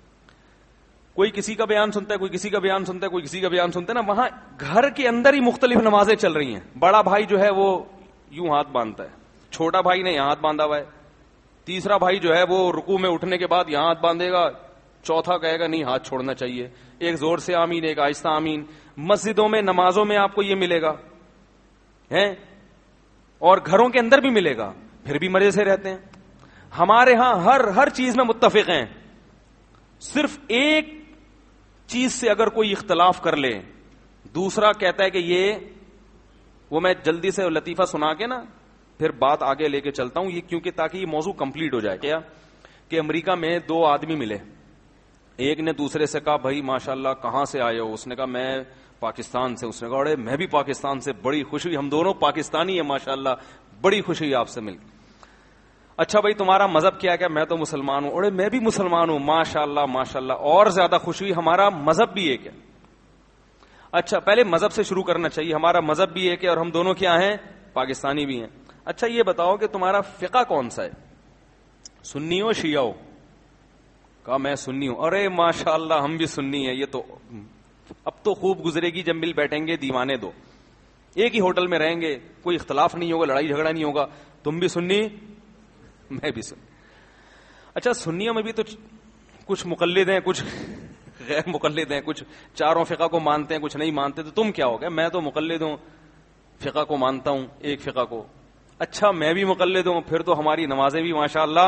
کوئی کسی کا بیان سنتا ہے, کوئی کسی کا بیان سنتا ہے, کوئی کسی کا بیان سنتا ہے نا. وہاں گھر کے اندر ہی مختلف نمازیں چل رہی ہیں. بڑا بھائی جو ہے وہ یوں ہاتھ باندھتا ہے, چھوٹا بھائی نے یہاں ہاتھ باندھا ہوا ہے, تیسرا بھائی جو ہے وہ رکوع میں اٹھنے کے بعد یہاں ہاتھ باندھے گا, چوتھا کہے گا نہیں ہاتھ چھوڑنا چاہیے. ایک زور سے آمین, ایک آہستہ آمین. مسجدوں میں نمازوں میں آپ کو یہ ملے گا ہے, اور گھروں کے اندر بھی ملے گا, پھر بھی مزے سے رہتے ہیں. ہمارے ہاں ہر ہر چیز میں متفق ہیں. صرف ایک چیز سے اگر کوئی اختلاف کر لے, دوسرا کہتا ہے کہ یہ وہ, میں جلدی سے لطیفہ سنا کے نا پھر بات آگے لے کے چلتا ہوں, یہ کیونکہ تاکہ یہ موضوع کمپلیٹ ہو جائے. کیا کہ امریکہ میں دو آدمی ملے, ایک نے دوسرے سے کہا بھائی ماشاءاللہ کہاں سے آئے ہو؟ اس نے کہا میں پاکستان سے. اس نے کہا ارے میں بھی پاکستان سے, بڑی خوشی ہوئی, ہم دونوں پاکستانی ہیں ماشاءاللہ, بڑی خوشی ہوئی آپ سے مل. اچھا بھائی تمہارا مذہب کیا ہے؟ میں تو مسلمان ہوں. ارے میں بھی مسلمان ہوں. ماشاءاللہ ماشاءاللہ, اور زیادہ خوشی ہوئی, ہمارا مذہب بھی ایک ہے. اچھا پہلے مذہب سے شروع کرنا چاہیے. ہمارا مذہب بھی ایک ہے اور ہم دونوں کیا ہیں؟ پاکستانی بھی ہیں. اچھا یہ بتاؤ کہ تمہارا فقہ کون سا ہے, سنی ہو شیعہ ہو؟ کہا میں سنی ہوں. ارے ماشاءاللہ ہم بھی سنی ہیں. یہ تو اب تو خوب گزرے گی جب مل بیٹھیں گے دیوانے دو, ایک ہی ہوٹل میں رہیں گے, کوئی اختلاف نہیں ہوگا, لڑائی جھگڑا نہیں ہوگا. تم بھی سنی, میں بھی سنی. اچھا سنیوں میں بھی تو کچھ مقلد ہیں, کچھ غیر مقلد ہیں, کچھ چاروں فقہ کو مانتے ہیں, کچھ نہیں مانتے. تو تم کیا ہو گیا؟ میں تو مقلد ہوں, فقہ کو مانتا ہوں, ایک فقہ کو. اچھا میں بھی مقلد ہوں, پھر تو ہماری نمازیں بھی ماشاءاللہ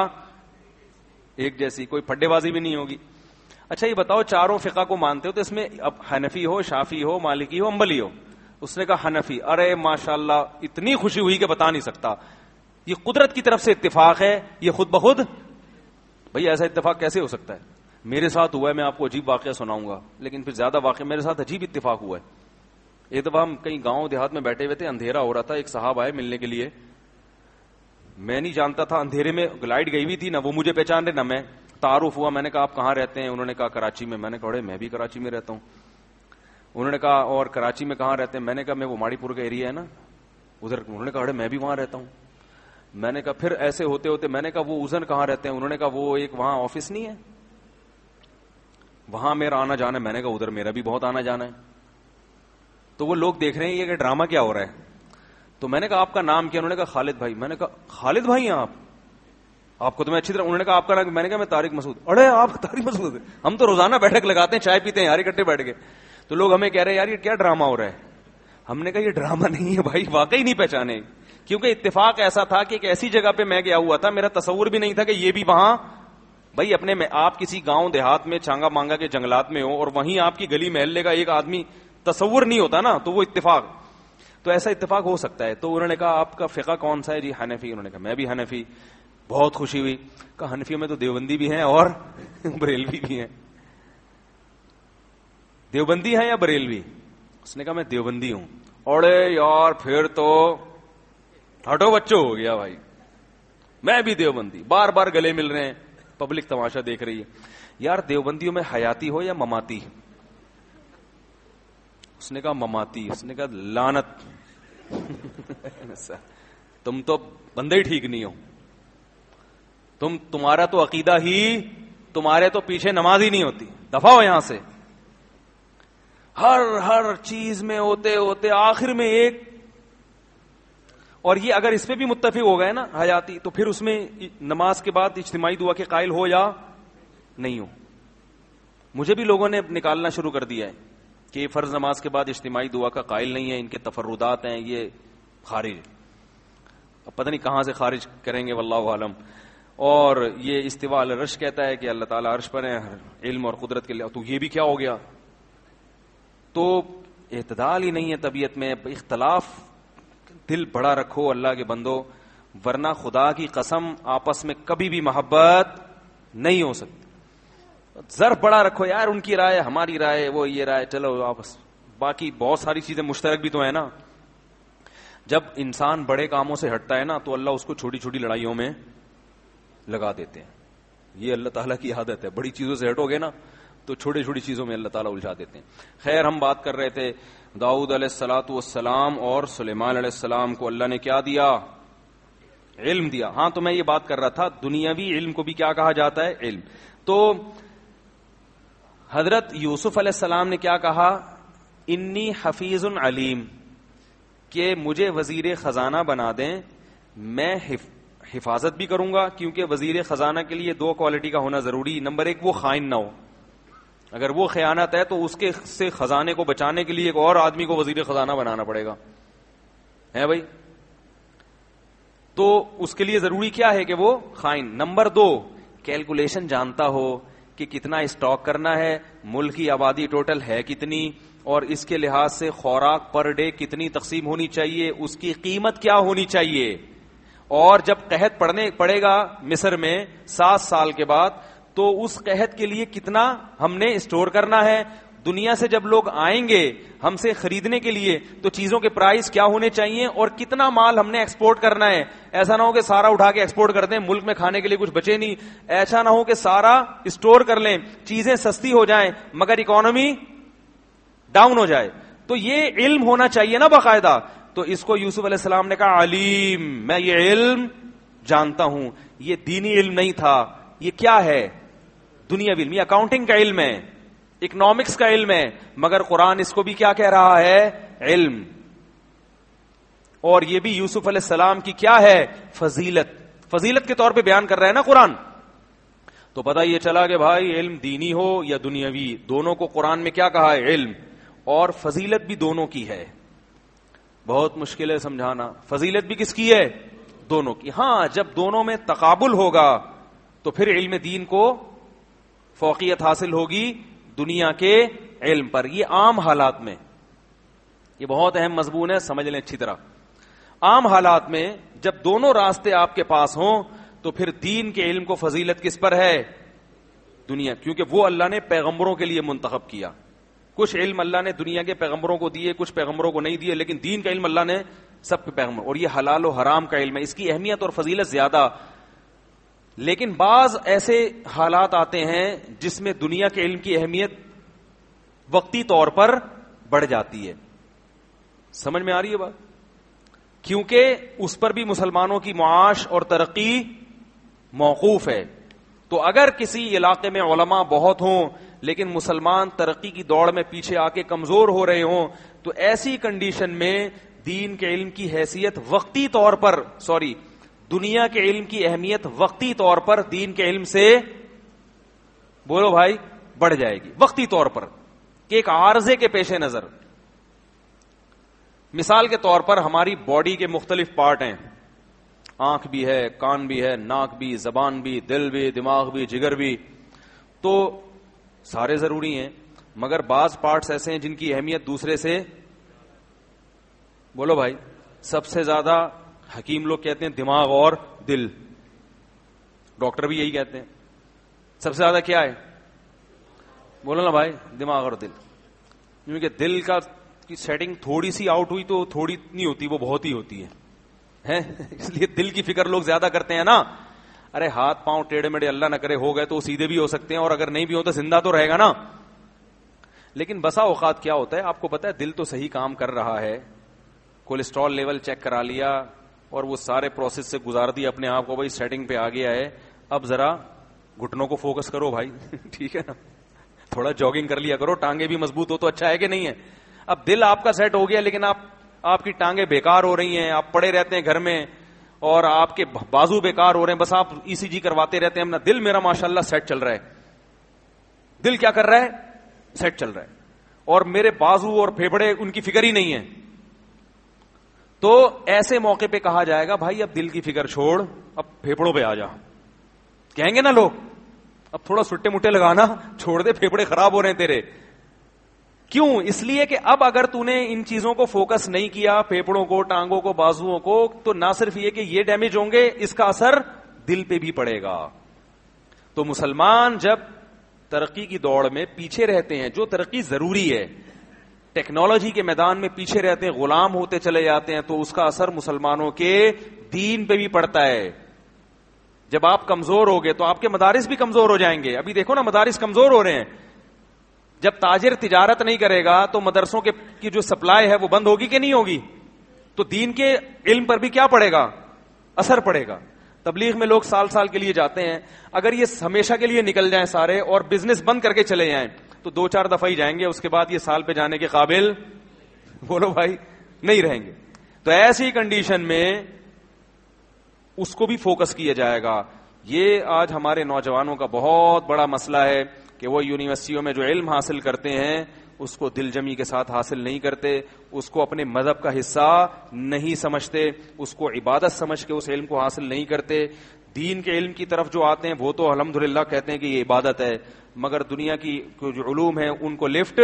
ایک جیسی, کوئی پھڈے بازی بھی نہیں ہوگی. اچھا یہ بتاؤ چاروں فقہ کو مانتے ہو تو اس میں اب حنفی ہو, شافی ہو, مالکی ہو, حنبلی ہو؟ اس نے کہا حنفی. ارے ماشاءاللہ اتنی خوشی ہوئی کہ بتا نہیں سکتا. یہ قدرت کی طرف سے اتفاق ہے, یہ خود بخود. بھئی ایسا اتفاق کیسے ہو سکتا ہے؟ میرے ساتھ ہوا ہے, میں آپ کو عجیب واقعہ سناؤں گا, لیکن پھر زیادہ واقعہ میرے ساتھ عجیب اتفاق ہوا ہے. ایک دفعہ ہم کہیں گاؤں دیہات میں بیٹھے ہوئے تھے, اندھیرا ہو رہا تھا, ایک صاحب آئے ملنے کے لیے. میں نہیں جانتا تھا, اندھیرے میں لائٹ گئی ہوئی تھی, نہ وہ مجھے پہچان رہے نہ میں. تعارف ہوا, میں نے کہا آپ کہاں رہتے ہیں؟ انہوں نے کہا کراچی میں. میں نے کہا میں بھی کراچی میں رہتا ہوں. انہوں نے کہا اور کراچی میں کہاں رہتے ہیں؟ میں نے کہا میں وہ ماڑی پور کا ایریا ہے نا ادھر. انہوں نے کہا میں بھی وہاں رہتا ہوں. میں نے کہا پھر ایسے ہوتے ہوتے میں نے کہا وہ ازن کہاں رہتے ہیں؟ انہوں نے کہا وہ ایک وہاں آفس نہیں ہے, وہاں میرا آنا جانا ہے. میں نے کہا ادھر میرا بھی بہت آنا جانا ہے. تو وہ لوگ دیکھ رہے ہیں یہ کہ ڈرامہ کیا ہو رہا ہے. تو میں نے کہا آپ کا نام کیا؟ انہوں نے کہا خالد بھائی. میں نے کہا خالد بھائی ہیں آپ, آپ کو تو میں اچھی طرح. انہوں نے کہا آپ کا نام؟ میں نے کہا میں طارق مسعود. ارے آپ طارق مسعود؟ ہم تو روزانہ بیٹھک لگاتے ہیں, چائے پیتے ہیں یار اکٹھے بیٹھ کے. تو لوگ ہمیں کہہ رہے ہیں یار یہ کیا ڈرامہ ہو رہا ہے. ہم نے کہا یہ ڈرامہ نہیں ہے بھائی, واقعی نہیں پہچانے, کیونکہ اتفاق ایسا تھا کہ ایک ایسی جگہ پہ میں گیا ہوا تھا, میرا تصور بھی نہیں تھا کہ یہ بھی وہاں. بھائی اپنے میں آپ کسی گاؤں دیہات میں چانگا مانگا کے جنگلات میں ہو اور وہیں آپ کی گلی محلے کا ایک آدمی, تصور نہیں ہوتا نا, تو وہ اتفاق. تو ایسا اتفاق ہو سکتا ہے. تو انہوں نے کہا آپ کا فقہ کون سا ہے؟ جی حنفی. انہوں نے کہا میں بھی حنفی. بہت خوشی ہوئی. کہا حنفیوں میں تو دیوبندی بھی ہیں اور بریلوی بھی ہیں. دیوبندی ہے یا بریلوی؟ اس نے کہا میں دیوبندی ہوں. اڑے یار پھر تو ہٹو بچوں ہو گیا بھائی، میں بھی دیوبندی، بار بار گلے مل رہے ہیں، پبلک تماشا دیکھ رہی ہے. یار دیوبندیوں میں حیاتی ہو یا مماتی؟ اس نے کہا مماتی. اس نے کہا لعنت تم تو بندے ہی ٹھیک نہیں ہو، تم تمہارا تو عقیدہ ہی، تمہارے تو پیچھے نماز ہی نہیں ہوتی، دفع ہو یہاں سے. ہر ہر چیز میں ہوتے ہوتے آخر میں ایک، اور یہ اگر اس پہ بھی متفق ہو گئے نا حیاتی، تو پھر اس میں نماز کے بعد اجتماعی دعا کے قائل ہو یا نہیں ہو. مجھے بھی لوگوں نے نکالنا شروع کر دیا ہے کہ یہ فرض نماز کے بعد اجتماعی دعا کا قائل نہیں ہے، ان کے تفردات ہیں، یہ خارج. اب پتہ نہیں کہاں سے خارج کریں گے واللہ عالم. اور یہ استواء علی العرش کہتا ہے کہ اللہ تعالیٰ عرش پر ہے علم اور قدرت کے لیے، تو یہ بھی کیا ہو گیا؟ تو اعتدال ہی نہیں ہے طبیعت میں، اختلاف. دل بڑا رکھو اللہ کے بندو، ورنہ خدا کی قسم آپس میں کبھی بھی محبت نہیں ہو سکتی. ضرب بڑا رکھو یار، ان کی رائے ہماری رائے، وہ یہ رائے، چلو آپس، باقی بہت ساری چیزیں مشترک بھی تو ہے نا. جب انسان بڑے کاموں سے ہٹتا ہے نا تو اللہ اس کو چھوٹی چھوٹی لڑائیوں میں لگا دیتے ہیں. یہ اللہ تعالیٰ کی عادت ہے، بڑی چیزوں سے ہٹو گے نا تو چھوٹی چھوٹی چیزوں میں اللہ تعالیٰ الجھا دیتے ہیں. خیر، ہم بات کر رہے تھے داؤد علیہ الصلاۃ والسلام اور سلیمان علیہ السلام کو اللہ نے کیا دیا؟ علم دیا. ہاں تو میں یہ بات کر رہا تھا دنیاوی علم کو بھی کیا کہا جاتا ہے؟ علم. تو حضرت یوسف علیہ السلام نے کیا کہا؟ انی حفیظ علیم، کہ مجھے وزیر خزانہ بنا دیں، میں حفاظت بھی کروں گا، کیونکہ وزیر خزانہ کے لیے دو کوالٹی کا ہونا ضروری. نمبر ایک، وہ خائن نہ ہو، اگر وہ خیانت ہے تو اس کے سے خزانے کو بچانے کے لیے ایک اور آدمی کو وزیر خزانہ بنانا پڑے گا، ہے بھائی. تو اس کے لیے ضروری کیا ہے کہ وہ خائن. نمبر دو، کیلکولیشن جانتا ہو کہ کتنا اسٹاک کرنا ہے، ملک کی آبادی ٹوٹل ہے کتنی، اور اس کے لحاظ سے خوراک پر ڈے کتنی تقسیم ہونی چاہیے، اس کی قیمت کیا ہونی چاہیے، اور جب قحط پڑنے پڑے گا مصر میں سات سال کے بعد تو اس قحط کے لیے کتنا ہم نے اسٹور کرنا ہے. دنیا سے جب لوگ آئیں گے ہم سے خریدنے کے لیے تو چیزوں کے پرائس کیا ہونے چاہیے، اور کتنا مال ہم نے ایکسپورٹ کرنا ہے. ایسا نہ ہو کہ سارا اٹھا کے ایکسپورٹ کر دیں، ملک میں کھانے کے لیے کچھ بچے نہیں. ایسا نہ ہو کہ سارا اسٹور کر لیں، چیزیں سستی ہو جائیں مگر اکانومی ڈاؤن ہو جائے. تو یہ علم ہونا چاہیے نا باقاعدہ. تو اس کو یوسف علیہ السلام نے کہا علیم، میں یہ علم جانتا ہوں. یہ دینی علم نہیں تھا، یہ کیا ہے؟ دنیاوی علم. یہ اکاؤنٹنگ کا علم ہے، اکنامکس کا علم ہے، مگر قرآن اس کو بھی کیا کہہ رہا ہے؟ علم. اور یہ بھی یوسف علیہ السلام کی کیا ہے؟ فضیلت. فضیلت کے طور پہ بیان کر رہا ہے نا قرآن. تو پتہ یہ چلا کہ بھائی علم دینی ہو یا دنیاوی، دونوں کو قرآن میں کیا کہا ہے؟ علم. اور فضیلت بھی دونوں کی ہے. بہت مشکل ہے سمجھانا، فضیلت بھی کس کی ہے؟ دونوں کی. ہاں جب دونوں میں تقابل ہوگا تو پھر علم دین کو فوقیت حاصل ہوگی دنیا کے علم پر. یہ عام حالات میں، یہ بہت اہم مضمون ہے، سمجھ لیں اچھی طرح. عام حالات میں جب دونوں راستے آپ کے پاس ہوں تو پھر دین کے علم کو فضیلت کس پر ہے؟ دنیا، کیونکہ وہ اللہ نے پیغمبروں کے لیے منتخب کیا. کچھ علم اللہ نے دنیا کے پیغمبروں کو دیے، کچھ پیغمبروں کو نہیں دیے، لیکن دین کا علم اللہ نے سب کے پیغمبر. اور یہ حلال و حرام کا علم ہے، اس کی اہمیت اور فضیلت زیادہ. لیکن بعض ایسے حالات آتے ہیں جس میں دنیا کے علم کی اہمیت وقتی طور پر بڑھ جاتی ہے. سمجھ میں آ رہی ہے بات؟ کیونکہ اس پر بھی مسلمانوں کی معاش اور ترقی موقوف ہے. تو اگر کسی علاقے میں علماء بہت ہوں لیکن مسلمان ترقی کی دوڑ میں پیچھے آ کے کمزور ہو رہے ہوں تو ایسی کنڈیشن میں دین کے علم کی حیثیت وقتی طور پر سوری دنیا کے علم کی اہمیت وقتی طور پر دین کے علم سے بولو بھائی بڑھ جائے گی. وقتی طور پر کہ ایک عارضے کے پیش نظر. مثال کے طور پر ہماری باڈی کے مختلف پارٹ ہیں، آنکھ بھی ہے، کان بھی ہے، ناک بھی، زبان بھی، دل بھی، دماغ بھی، جگر بھی. تو سارے ضروری ہیں مگر بعض پارٹس ایسے ہیں جن کی اہمیت دوسرے سے بولو بھائی سب سے زیادہ. حکیم لوگ کہتے ہیں دماغ اور دل، ڈاکٹر بھی یہی کہتے ہیں. سب سے زیادہ کیا ہے؟ بولو نا بھائی دماغ اور دل. کیونکہ دل کا کی سیٹنگ تھوڑی سی آؤٹ ہوئی تو تھوڑی نہیں ہوتی، وہ بہت ہی ہوتی ہے. ہے اس لیے دل کی فکر لوگ زیادہ کرتے ہیں نا. ارے ہاتھ پاؤں ٹیڑھے میڑے اللہ نہ کرے ہو گئے تو سیدھے بھی ہو سکتے ہیں, اور اگر نہیں بھی ہو تو زندہ تو رہے گا نا. لیکن بسا اوقات کیا ہوتا ہے آپ کو پتا ہے, دل تو صحیح کام کر رہا ہے, کولیسٹرول لیول چیک کرا لیا اور وہ سارے پروسیس سے گزار دیا اپنے آپ کو, بھائی سیٹنگ پہ آ گیا ہے, اب ذرا گھٹنوں کو فوکس کرو بھائی ٹھیک ہے نا, تھوڑا جاگنگ کر لیا کرو, ٹانگیں بھی مضبوط ہو تو اچھا ہے کہ نہیں ہے. اب دل آپ کا سیٹ ہو گیا لیکن آپ آپ کی ٹانگیں بیکار ہو رہی ہیں, آپ پڑے رہتے ہیں گھر میں اور آپ کے بازو بیکار ہو رہے ہیں, بس آپ ای سی جی کرواتے رہتے ہیں. اپنا دل میرا ماشاءاللہ سیٹ چل رہا ہے, دل کیا کر رہا ہے, سیٹ چل رہا ہے, اور میرے بازو اور پھیپھڑے ان کی فکر ہی نہیں ہے. تو ایسے موقع پہ کہا جائے گا بھائی اب دل کی فکر چھوڑ, اب پھیپھڑوں پہ آ جا. کہیں گے نا لوگ اب تھوڑا سٹے مٹے لگانا, چھوڑ دے پھیپھڑے خراب ہو رہے ہیں تیرے. کیوں؟ اس لیے کہ اب اگر تو نے ان چیزوں کو فوکس نہیں کیا, پھیپھڑوں کو, ٹانگوں کو, بازوؤں کو, تو نہ صرف یہ کہ یہ ڈیمیج ہوں گے, اس کا اثر دل پہ بھی پڑے گا. تو مسلمان جب ترقی کی دوڑ میں پیچھے رہتے ہیں, جو ترقی ضروری ہے, ٹیکنالوجی کے میدان میں پیچھے رہتے ہیں, غلام ہوتے چلے جاتے ہیں, تو اس کا اثر مسلمانوں کے دین پہ بھی پڑتا ہے. جب آپ کمزور ہو گے تو آپ کے مدارس بھی کمزور ہو جائیں گے. ابھی دیکھو نا مدارس کمزور ہو رہے ہیں. جب تاجر تجارت نہیں کرے گا تو مدرسوں کے کی جو سپلائی ہے وہ بند ہوگی کہ نہیں ہوگی, تو دین کے علم پر بھی کیا پڑے گا, اثر پڑے گا. تبلیغ میں لوگ سال سال کے لیے جاتے ہیں, اگر یہ ہمیشہ کے لیے نکل جائیں سارے اور بزنس بند کر کے چلے جائیں تو دو چار دفعہ ہی جائیں گے, اس کے بعد یہ سال پہ جانے کے قابل بولو بھائی نہیں رہیں گے. تو ایسی کنڈیشن میں اس کو بھی فوکس کیا جائے گا. یہ آج ہمارے نوجوانوں کا بہت بڑا مسئلہ ہے کہ وہ یونیورسٹیوں میں جو علم حاصل کرتے ہیں اس کو دل جمی کے ساتھ حاصل نہیں کرتے, اس کو اپنے مذہب کا حصہ نہیں سمجھتے, اس کو عبادت سمجھ کے اس علم کو حاصل نہیں کرتے. دین کے علم کی طرف جو آتے ہیں وہ تو الحمدللہ کہتے ہیں کہ یہ عبادت ہے, مگر دنیا کی جو علوم ہیں ان کو لفٹ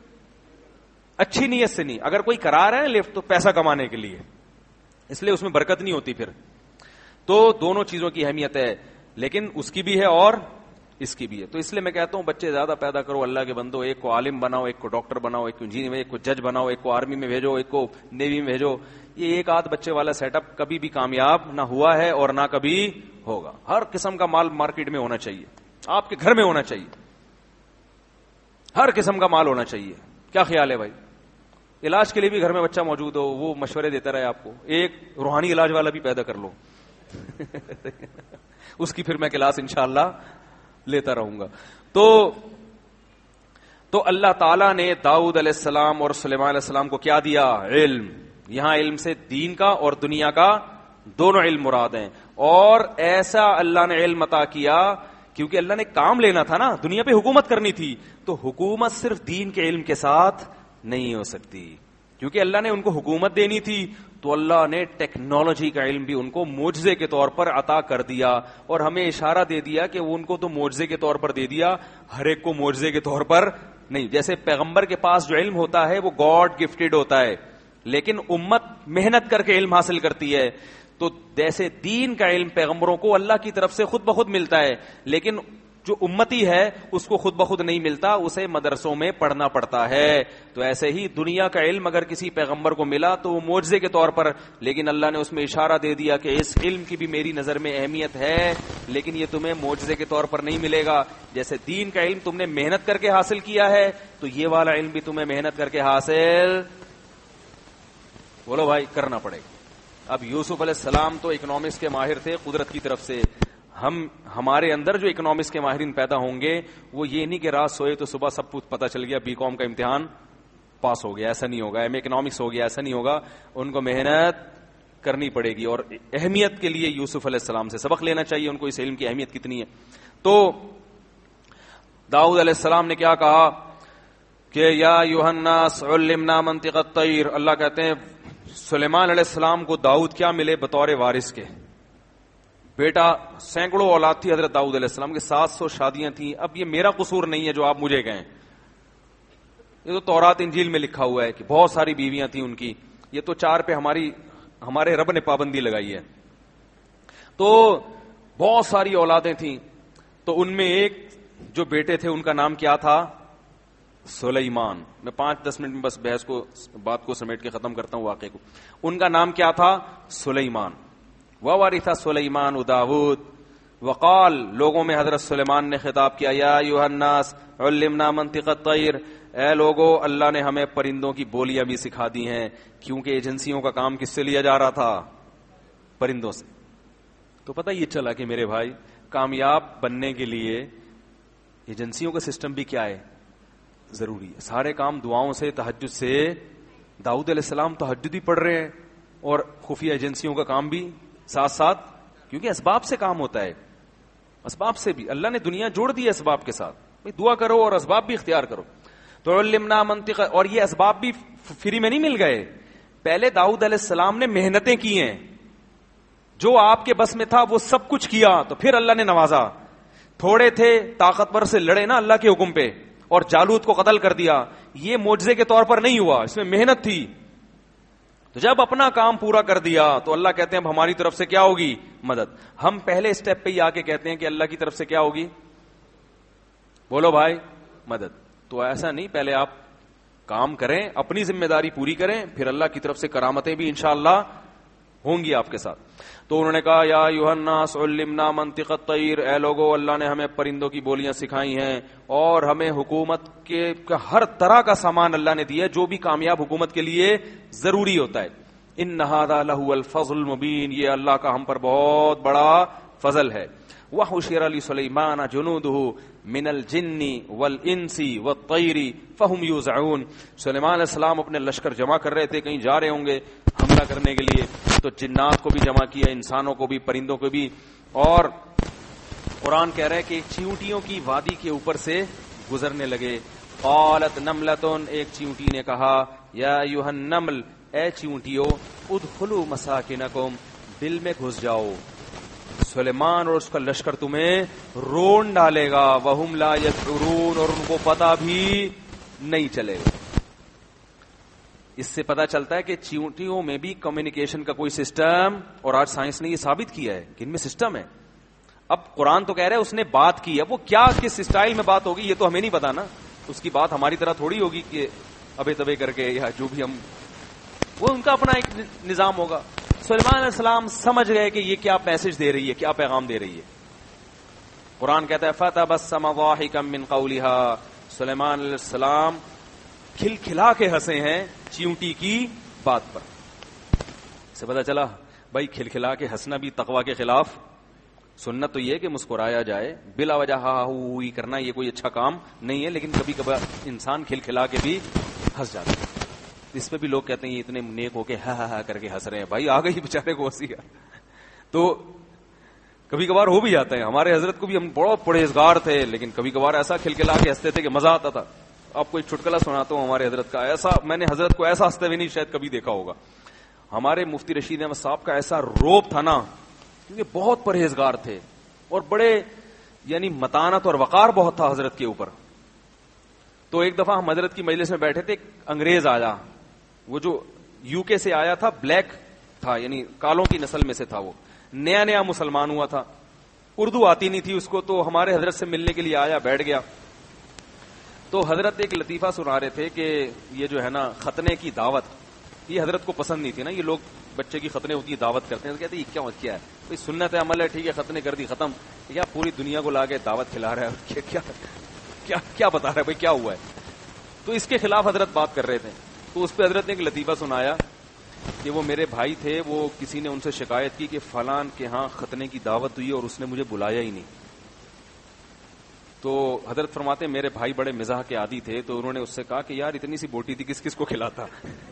اچھی نیت سے نہیں. اگر کوئی کرا رہا ہے لفٹ تو پیسہ کمانے کے لیے, اس لیے اس میں برکت نہیں ہوتی پھر. تو دونوں چیزوں کی اہمیت ہے, لیکن اس کی بھی ہے اور اس کی بھی ہے. تو اس لیے میں کہتا ہوں بچے زیادہ پیدا کرو اللہ کے بندو, ایک کو عالم بناؤ, ایک کو ڈاکٹر بناؤ, ایک کو انجینئر, ایک کو جج بناؤ, ایک کو آرمی میں بھیجو, ایک کو نیوی میں بھیجو. یہ ایک آدھ بچے والا سیٹ اپ کبھی بھی کامیاب نہ ہوا ہے اور نہ کبھی ہوگا. ہر قسم کا مال مارکیٹ میں ہونا چاہیے, آپ کے گھر میں ہونا چاہیے, ہر قسم کا مال ہونا چاہیے. کیا خیال ہے بھائی؟ علاج کے لیے بھی گھر میں بچہ موجود ہو, وہ مشورے دیتا رہے آپ کو. ایک روحانی علاج والا بھی پیدا کر لو اس کی پھر میں کلاس انشاءاللہ لیتا رہوں گا. تو تو اللہ تعالیٰ نے داؤد علیہ السلام اور سلیمان علیہ السلام کو کیا دیا؟ علم. یہاں علم سے دین کا اور دنیا کا دونوں علم مراد ہیں. اور ایسا اللہ نے علم عطا کیا کیونکہ اللہ نے کام لینا تھا نا, دنیا پہ حکومت کرنی تھی, تو حکومت صرف دین کے علم کے ساتھ نہیں ہو سکتی. کیونکہ اللہ نے ان کو حکومت دینی تھی تو اللہ نے ٹیکنالوجی کا علم بھی ان کو معجزے کے طور پر عطا کر دیا, اور ہمیں اشارہ دے دیا کہ ان کو تو معجزے کے طور پر دے دیا, ہر ایک کو معجزے کے طور پر نہیں. جیسے پیغمبر کے پاس جو علم ہوتا ہے وہ گاڈ گفٹڈ ہوتا ہے, لیکن امت محنت کر کے علم حاصل کرتی ہے. تو جیسے دین کا علم پیغمبروں کو اللہ کی طرف سے خود بخود ملتا ہے, لیکن جو امتی ہے اس کو خود بخود نہیں ملتا, اسے مدرسوں میں پڑھنا پڑتا ہے. تو ایسے ہی دنیا کا علم اگر کسی پیغمبر کو ملا تو وہ معجزے کے طور پر, لیکن اللہ نے اس میں اشارہ دے دیا کہ اس علم کی بھی میری نظر میں اہمیت ہے, لیکن یہ تمہیں معجزے کے طور پر نہیں ملے گا. جیسے دین کا علم تم نے محنت کر کے حاصل کیا ہے, تو یہ والا علم بھی تمہیں محنت کر کے حاصل بولو بھائی کرنا پڑے گا. اب یوسف علیہ السلام تو اکنامکس کے ماہر تھے قدرت کی طرف سے. ہم ہمارے اندر جو اکنامکس کے ماہرین پیدا ہوں گے وہ یہ نہیں کہ رات سوئے تو صبح سب کچھ پتہ چل گیا, بی کام کا امتحان پاس ہو گیا, ایسا نہیں ہوگا. ایم اکنامکس ہو گیا, ایسا نہیں ہوگا. ان کو محنت کرنی پڑے گی, اور اہمیت کے لیے یوسف علیہ السلام سے سبق لینا چاہیے, ان کو اس علم کی اہمیت کتنی ہے. تو داؤد علیہ السلام نے کیا کہا کہ یا ایھا الناس علمنا منطق الطیر. اللہ کہتے ہیں سلیمان علیہ السلام کو داؤد کیا ملے بطور وارث کے, بیٹا سینکڑوں اولاد تھی حضرت داؤد علیہ السلام کے, سات سو شادیاں تھیں. اب یہ میرا قصور نہیں ہے جو آپ مجھے کہیں, یہ تو تورات انجیل میں لکھا ہوا ہے کہ بہت ساری بیویاں تھیں ان کی. یہ تو چار پہ ہماری ہمارے رب نے پابندی لگائی ہے. تو بہت ساری اولادیں تھیں, تو ان میں ایک جو بیٹے تھے ان کا نام کیا تھا؟ سلیمان. میں پانچ دس منٹ میں بس بحث کو بات کو سمیٹ کے ختم کرتا ہوں واقعے کو. ان کا نام کیا تھا؟ سلیمان. وَوَرِثَ سُلَيْمَانُ داود. وقال لوگوں میں حضرت سلیمان نے خطاب کیا یا ایھا الناس علمنا منطق الطیر، اے لوگو اللہ نے ہمیں پرندوں کی بولیاں بھی سکھا دی ہیں، کیونکہ ایجنسیوں کا کام کس سے لیا جا رہا تھا؟ پرندوں سے. تو پتہ یہ چلا کہ میرے بھائی کامیاب بننے کے لیے ایجنسیوں کا سسٹم بھی کیا ہے؟ ضروری ہے. سارے کام دعاؤں سے، تہجد سے. داؤد علیہ السلام تہجد ہی پڑھ رہے ہیں اور خفیہ ایجنسیوں کا کام بھی ساتھ ساتھ، کیونکہ اسباب سے کام ہوتا ہے. اسباب سے بھی اللہ نے دنیا جوڑ دی ہے اسباب کے ساتھ. دعا کرو اور اسباب بھی اختیار کرو. تو علمنا منطق، اور یہ اسباب بھی فری میں نہیں مل گئے. پہلے داؤد علیہ السلام نے محنتیں کی ہیں، جو آپ کے بس میں تھا وہ سب کچھ کیا، تو پھر اللہ نے نوازا. تھوڑے تھے طاقتور سے لڑے نا اللہ کے حکم پہ اور جالوت کو قتل کر دیا. یہ معجزے کے طور پر نہیں ہوا، اس میں محنت تھی. تو جب اپنا کام پورا کر دیا تو اللہ کہتے ہیں اب ہماری طرف سے کیا ہوگی؟ مدد. ہم پہلے اسٹیپ پہ ہی آ کے کہتے ہیں کہ اللہ کی طرف سے کیا ہوگی؟ بولو بھائی، مدد. تو ایسا نہیں، پہلے آپ کام کریں، اپنی ذمہ داری پوری کریں، پھر اللہ کی طرف سے کرامتیں بھی انشاءاللہ ہوں گی آپ کے ساتھ. تو انہوں نے کہا یا ایھا الناس علمنا منطق الطیر، اے لوگو اللہ نے ہمیں پرندوں کی بولیاں سکھائی ہیں اور ہمیں حکومت کے ہر طرح کا سامان اللہ نے دیا جو بھی کامیاب حکومت کے لیے ضروری ہوتا ہے. ان ھذا لہو الفضل المبین، یہ اللہ کا ہم پر بہت بڑا فضل ہے. وحشر لسلیمان جنودہ من الجن والانس والطیر فهم یوزعون. سلیمان علیہ السلام اپنے لشکر جمع کر رہے تھے، کہیں جا رہے ہوں گے حملہ کرنے کے لیے، تو جنات کو بھی جمع کیا، انسانوں کو بھی، پرندوں کو بھی. اور قرآن کہہ رہے ہے کہ چیونٹیوں کی وادی کے اوپر سے گزرنے لگے. قالت نملۃ، ایک چیونٹی نے کہا یا ایھا النمل، اے چیونٹیو، ادخلوا مساکنکم، دل میں گھس جاؤ، سلیمان اور اس کا لشکر تمہیں رون ڈالے گا. وہم لا یشعرون، اور ان کو پتہ بھی نہیں چلے گا. اس سے پتا چلتا ہے کہ چیونٹیوں میں بھی کمیونیکیشن کا کوئی سسٹم، اور آج سائنس نے یہ ثابت کیا ہے کہ ان میں سسٹم ہے. اب قرآن تو کہہ رہے ہے اس نے بات کی ہے، وہ کیا کس اسٹائل میں بات ہوگی یہ تو ہمیں نہیں پتا نا. اس کی بات ہماری طرح تھوڑی ہوگی کہ ابے تبے کر کے یا جو بھی، ہم وہ ان کا اپنا ایک نظام ہوگا. سلیمان علیہ السلام سمجھ گئے کہ یہ کیا میسج دے رہی ہے، کیا پیغام دے رہی ہے. قرآن کہتا ہے فتبسم ضاحکا من قولها، سلیمان علیہ السلام کھل کھلا کے ہنسے ہیں چیونٹی کی بات پر. سے پتا چلا بھائی کھل کھلا کے ہنسنا بھی تقوی کے خلاف. سنت تو یہ ہے کہ مسکرایا جائے، بلا وجہ ہا ہوئی کرنا یہ کوئی اچھا کام نہیں ہے، لیکن کبھی کبھی انسان کھل کھلا کے بھی ہنس جاتا ہے. اس پہ بھی لوگ کہتے ہیں یہ اتنے نیک ہو کے ہا ہا ہا کر کے ہنس رہے ہیں. بھائی آ گئی بیچارے کو ہنسی. تو کبھی کبھار ہو بھی جاتا ہے. ہمارے حضرت کو بھی ہم بہت پرہیزگار تھے، لیکن کبھی کبھار ایسا کھل کھلا کے ہنستے تھے کہ مزہ آتا تھا. آپ کو ایک چٹکلا سناتا ہوں ہمارے حضرت کا. ایسا میں نے حضرت کو ایسا ہنستے ہوئے نہیں شاید کبھی دیکھا ہوگا. ہمارے مفتی رشید احمد صاحب کا ایسا روب تھا نا، کیونکہ بہت پرہیزگار تھے اور بڑے یعنی متانت اور وقار بہت تھا حضرت کے اوپر. تو ایک دفعہ ہم حضرت کی مجلس میں بیٹھے تھے، انگریز آیا، وہ جو یو کے سے آیا تھا، بلیک تھا یعنی کالوں کی نسل میں سے تھا، وہ نیا نیا مسلمان ہوا تھا، اردو آتی نہیں تھی اس کو. تو ہمارے حضرت سے ملنے کے لیے آیا، بیٹھ گیا. تو حضرت ایک لطیفہ سنا رہے تھے کہ یہ جو ہے نا ختنے کی دعوت، یہ حضرت کو پسند نہیں تھی نا. یہ لوگ بچے کی ختنے ہوتی ہے دعوت کرتے ہیں، تو کہتے ہیں یہ کیا کیا ہے بھائی، سنت ہے، عمل ہے، ٹھیک ہے ختنے کر دی ختم. کیا پوری دنیا کو لا کے دعوت کھلا رہا ہے، کیا کیا کیا بتا رہا ہے بھائی کیا ہوا ہے. تو اس کے خلاف حضرت بات کر رہے تھے. تو اس پہ حضرت نے ایک لطیفہ سنایا کہ وہ میرے بھائی تھے، وہ کسی نے ان سے شکایت کی کہ فلان کے ہاں ختنے کی دعوت ہوئی اور اس نے مجھے بلایا ہی نہیں. تو حضرت فرماتے ہیں میرے بھائی بڑے مزاح کے عادی تھے، تو انہوں نے اس سے کہا کہ یار اتنی سی بوٹی تھی کس کس کو کھلاتا.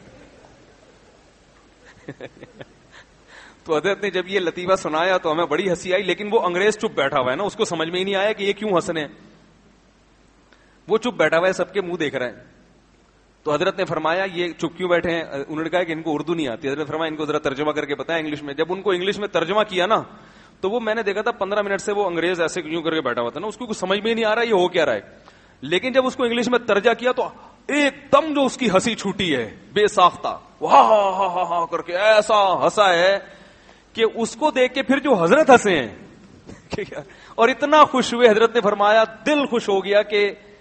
تو حضرت نے جب یہ لطیفہ سنایا تو ہمیں بڑی ہنسی آئی، لیکن وہ انگریز چپ بیٹھا ہوا ہے نا، اس کو سمجھ میں ہی نہیں آیا کہ یہ کیوں ہنسنے. وہ چپ بیٹھا ہوا ہے، سب کے منہ دیکھ رہے ہیں. تو حضرت نے فرمایا یہ چپ کیوں بیٹھے ہیں؟ انہوں نے کہا کہ ان کو اردو نہیں آتی. حضرت نے فرمایا ان کو ذرا ترجمہ کر کے بتائیں انگلش میں. جب ان کو انگلش میں ترجمہ کیا نا تو وہ میں نے دیکھا تھا پندرہ منٹ سے وہ انگریز ایسے کیوں کر کے بیٹھا ہوا تھا نا، اس کو کچھ سمجھ میں ہی نہیں آ رہا یہ ہو کیا رہا ہے. لیکن جب اس کو انگلش میں ترجمہ کیا تو ایک دم جو اس کی ہنسی چھوٹی ہے بے ساختہ، واہ ہا ہا ہا کر کے ایسا ہنسا ہے کہ اس کو دیکھ کے پھر جو حضرت ہنسے ہیں اور اتنا خوش ہوئے. حضرت نے فرمایا دل خوش ہو گیا کہ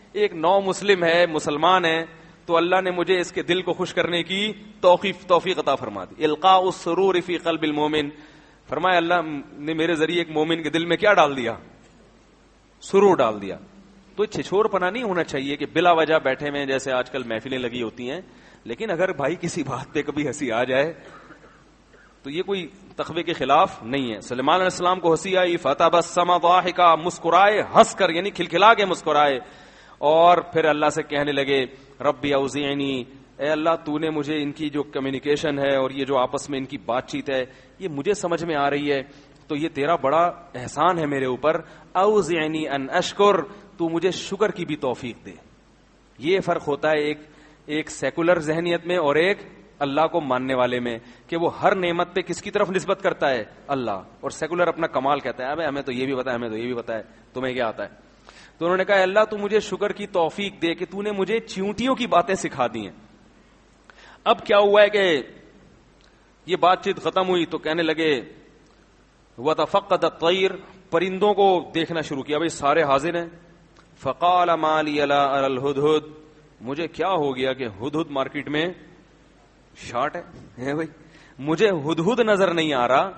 ایک نو مسلم ہے, مسلمان ہے, تو اللہ نے مجھے اس کے دل کو خوش کرنے کی توفیق توفیق عطا فرما دی. القاء السرور فی قلب المومن, فرمایا اللہ نے میرے ذریعے ایک مومن کے دل میں کیا ڈال دیا؟ سرور ڈال دیا. تو چھچور پنا نہیں ہونا چاہیے کہ بلا وجہ بیٹھے میں جیسے آج کل محفلیں لگی ہوتی ہیں, لیکن اگر بھائی کسی بات پہ کبھی ہنسی آ جائے تو یہ کوئی تقوی کے خلاف نہیں ہے. سلیمان علیہ السلام کو ہنسی آئی, فتبسم ضاحکا, مسکرائے ہنس کر, یعنی کھلکھلا کے مسکرائے, اور پھر اللہ سے کہنے لگے ربی اوزعنی, اے اللہ تو نے مجھے ان کی جو کمیونیکیشن ہے اور یہ جو آپس میں ان کی بات چیت ہے یہ مجھے سمجھ میں آ رہی ہے, تو یہ تیرا بڑا احسان ہے میرے اوپر. اوزعنی ان اشکر, تو مجھے شکر کی بھی توفیق دے. یہ فرق ہوتا ہے ایک ایک سیکولر ذہنیت میں اور ایک اللہ کو ماننے والے میں, کہ وہ ہر نعمت پہ کس کی طرف نسبت کرتا ہے؟ اللہ. اور سیکولر اپنا کمال کہتا ہے, ابے ہمیں تو یہ بھی پتا ہے, ہمیں تو یہ بھی پتا ہے, تمہیں کیا آتا ہے؟ تو انہوں نے کہا اللہ تو مجھے شکر کی توفیق دے کہ تو نے مجھے چیونٹیوں کی باتیں سکھا دی ہیں. اب کیا ہوا ہے کہ یہ بات چیت ختم ہوئی تو کہنے لگے وتفقد الطیر, پرندوں کو دیکھنا شروع کیا, بھائی سارے حاضر ہیں. فقال ما لی لا اری الہدہد, مجھے کیا ہو گیا کہ ہدہد مارکیٹ میں شارٹ ہے بھائی, مجھے ہدہد نظر نہیں آ رہا.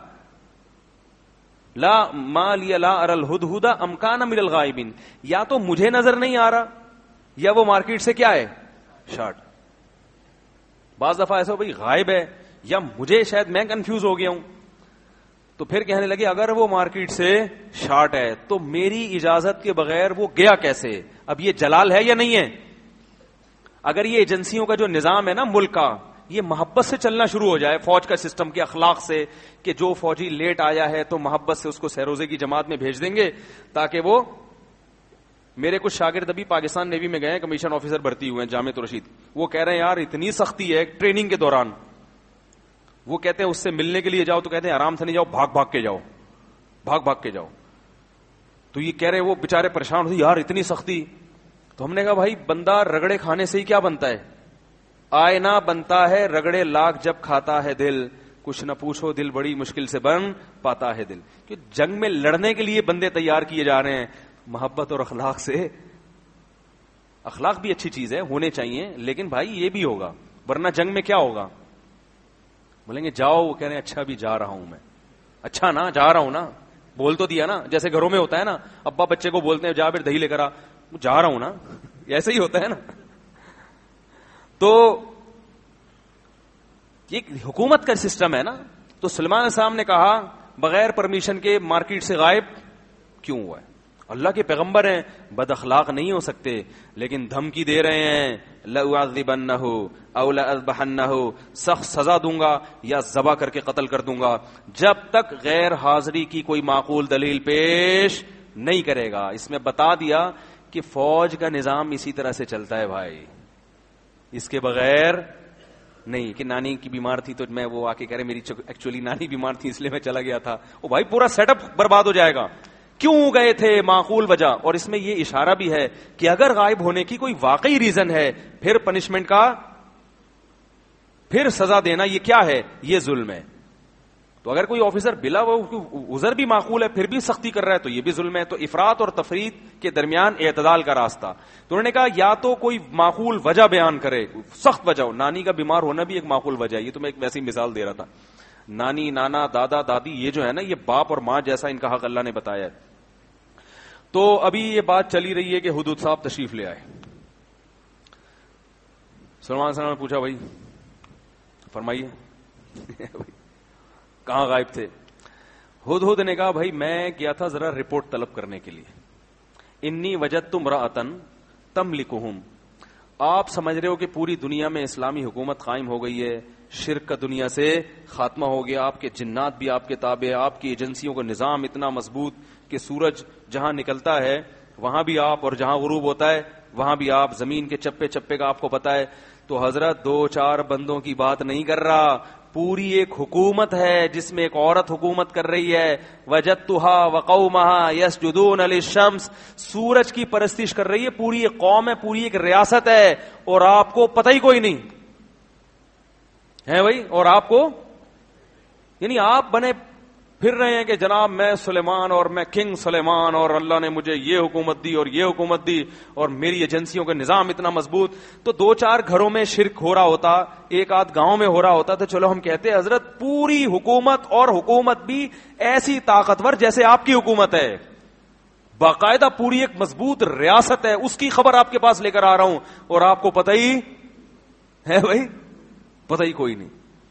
لا ما لی لا اری الہدہد ام کان من الغائبین, یا تو مجھے نظر نہیں آ رہا یا وہ مارکیٹ سے کیا ہے شارٹ. بعض دفعہ ایسا بھائی غائب ہے یا مجھے شاید میں کنفیوز ہو گیا ہوں. تو پھر کہنے لگے اگر وہ مارکیٹ سے شارٹ ہے تو میری اجازت کے بغیر وہ گیا کیسے؟ اب یہ جلال ہے یا نہیں ہے؟ اگر یہ ایجنسیوں کا جو نظام ہے نا ملک کا, یہ محبت سے چلنا شروع ہو جائے, فوج کا سسٹم کے اخلاق سے, کہ جو فوجی لیٹ آیا ہے تو محبت سے اس کو سہروزے کی جماعت میں بھیج دیں گے تاکہ وہ, میرے کچھ شاگرد ابھی پاکستان نیوی میں گئے ہیں, کمیشن آفیسر بھرتی ہوئے ہیں جامعہ رشید, وہ کہہ رہے ہیں یار اتنی سختی ہے ٹریننگ کے دوران, وہ کہتے ہیں اس سے ملنے کے لیے جاؤ تو کہتے ہیں آرام سے نہیں جاؤ, بھاگ بھاگ کے جاؤ, بھاگ بھاگ کے جاؤ. تو یہ کہہ رہے ہیں وہ بےچارے پریشان ہوتے یار اتنی سختی. تو ہم نے کہا بھائی بندہ رگڑے کھانے سے ہی کیا بنتا ہے؟ آئینہ بنتا ہے رگڑے لاکھ جب کھاتا ہے دل, کچھ نہ پوچھو دل بڑی مشکل سے بن پاتا ہے دل. کہ جنگ میں لڑنے کے لیے بندے تیار کیے جا رہے ہیں, محبت اور اخلاق سے. اخلاق بھی اچھی چیز ہے, ہونے چاہیے, لیکن بھائی یہ بھی ہوگا, ورنہ جنگ میں کیا ہوگا؟ بولیں گے جاؤ, وہ کہہ رہے ہیں اچھا بھی جا رہا ہوں میں. اچھا نا, جا رہا ہوں نا, بول تو دیا نا. جیسے گھروں میں ہوتا ہے نا, ابا بچے کو بولتے ہیں جا پھر دہی لے کر آ, جا رہا ہوں نا, ایسے ہی ہوتا ہے نا. تو یہ حکومت کا سسٹم ہے نا. تو سلمان علیہ السلام نے کہا بغیر پرمیشن کے مارکیٹ سے غائب کیوں ہوا ہے؟ اللہ کے پیغمبر ہیں, بد اخلاق نہیں ہو سکتے, لیکن دھمکی دے رہے ہیں لأعذبنہ او لأذبحنہ, سخت سزا دوں گا یا ذبح کر کے قتل کر دوں گا جب تک غیر حاضری کی کوئی معقول دلیل پیش نہیں کرے گا. اس میں بتا دیا کہ فوج کا نظام اسی طرح سے چلتا ہے بھائی, اس کے بغیر نہیں. کہ نانی کی بیمار تھی تو میں وہ آ کے کہہ رہے میری ایکچولی نانی بیمار تھی اس لیے میں چلا گیا تھا, وہ بھائی پورا سیٹ اپ برباد ہو جائے گا. کیوں گئے تھے؟ معقول وجہ. اور اس میں یہ اشارہ بھی ہے کہ اگر غائب ہونے کی کوئی واقعی ریزن ہے پھر پنشمنٹ کا, پھر سزا دینا یہ کیا ہے؟ یہ ظلم ہے. تو اگر کوئی آفیسر بلا وہ عذر بھی معقول ہے پھر بھی سختی کر رہا ہے تو یہ بھی ظلم ہے. تو افراط اور تفریط کے درمیان اعتدال کا راستہ. تو انہوں نے کہا یا تو کوئی معقول وجہ بیان کرے, سخت وجہ ہو. نانی کا بیمار ہونا بھی ایک معقول وجہ ہے, یہ تو میں ایک ویسی مثال دے رہا تھا. نانی, نانا, دادا, دادی, یہ جو ہے نا یہ باپ اور ماں جیسا ان کا حق اللہ نے بتایا ہے. تو ابھی یہ بات چلی رہی ہے کہ حدود صاحب تشریف لے آئے. سلمان علیہ السلام نے پوچھا بھائی فرمائیے کہاں غائب تھے؟ ہدہد نے کہا بھائی میں گیا تھا ذرا رپورٹ طلب کرنے کے لیے. انی وجدت امرأۃ تملکہم, آپ سمجھ رہے ہو کہ پوری دنیا میں اسلامی حکومت قائم ہو گئی ہے, شرک کا دنیا سے خاتمہ ہو گیا, آپ کے جنات بھی آپ کے تابع, آپ کی ایجنسیوں کا نظام اتنا مضبوط کہ سورج جہاں نکلتا ہے وہاں بھی آپ, اور جہاں غروب ہوتا ہے وہاں بھی آپ, زمین کے چپے چپے کا آپ کو پتا ہے. تو حضرت دو چار بندوں کی بات نہیں کر رہا, پوری ایک حکومت ہے جس میں ایک عورت حکومت کر رہی ہے. وجدتها وقومها يسجدون للشمس, سورج کی پرستش کر رہی ہے پوری ایک قوم ہے, پوری ایک ریاست ہے, اور آپ کو پتہ ہی کوئی نہیں ہے بھائی. اور آپ کو یعنی آپ بنے پھر رہے ہیں کہ جناب میں سلیمان اور میں کنگ سلیمان اور اللہ نے مجھے یہ حکومت دی اور یہ حکومت دی اور میری ایجنسیوں کا نظام اتنا مضبوط. تو دو چار گھروں میں شرک ہو رہا ہوتا, ایک آدھ گاؤں میں ہو رہا ہوتا تو چلو ہم کہتے حضرت پوری حکومت اور حکومت بھی ایسی طاقتور جیسے آپ کی حکومت ہے, باقاعدہ پوری ایک مضبوط ریاست ہے, اس کی خبر آپ کے پاس لے کر آ رہا ہوں اور آپ کو پتہ ہی ہے بھائی, پتہ ہی کوئی نہیں.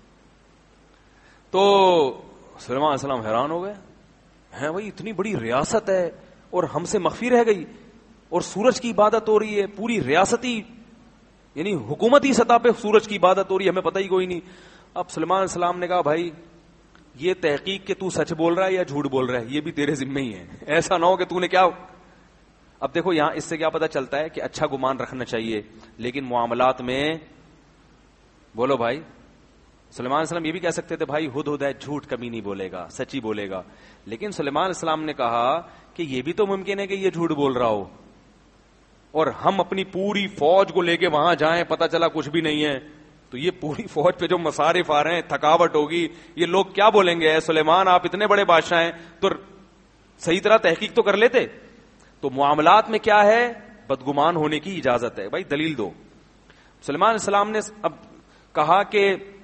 تو سلیمان علیہ السلام حیران ہو گئے, ہیں بھائی اتنی بڑی ریاست ہے اور ہم سے مخفی رہ گئی, اور سورج کی عبادت ہو رہی ہے پوری ریاستی یعنی حکومتی سطح پہ سورج کی عبادت ہو رہی ہے, ہمیں پتہ ہی کوئی نہیں. اب سلیمان علیہ السلام نے کہا بھائی یہ تحقیق کہ تو سچ بول رہا ہے یا جھوٹ بول رہا ہے یہ بھی تیرے ذمہ ہی ہے, ایسا نہ ہو کہ تو نے کیا. اب دیکھو یہاں اس سے کیا پتہ چلتا ہے کہ اچھا گمان رکھنا چاہیے, لیکن معاملات میں بولو بھائی. سلیمان علیہ السلام یہ بھی کہہ سکتے تھے بھائی ہد ہد ہے, جھوٹ کبھی نہیں بولے گا, سچی بولے گا, لیکن سلیمان علیہ السلام نے کہا کہ یہ بھی تو ممکن ہے کہ یہ جھوٹ بول رہا ہو اور ہم اپنی پوری فوج کو لے کے وہاں جائیں, پتہ چلا کچھ بھی نہیں ہے, تو یہ پوری فوج پہ جو مصارف آ رہے ہیں, تھکاوٹ ہوگی, یہ لوگ کیا بولیں گے, اے سلیمان آپ اتنے بڑے بادشاہ ہیں تو صحیح طرح تحقیق تو کر لیتے. تو معاملات میں کیا ہے, بدگمان ہونے کی اجازت ہے. بھائی دلیل دو. سلیمان علیہ السلام نے اب کہا کہ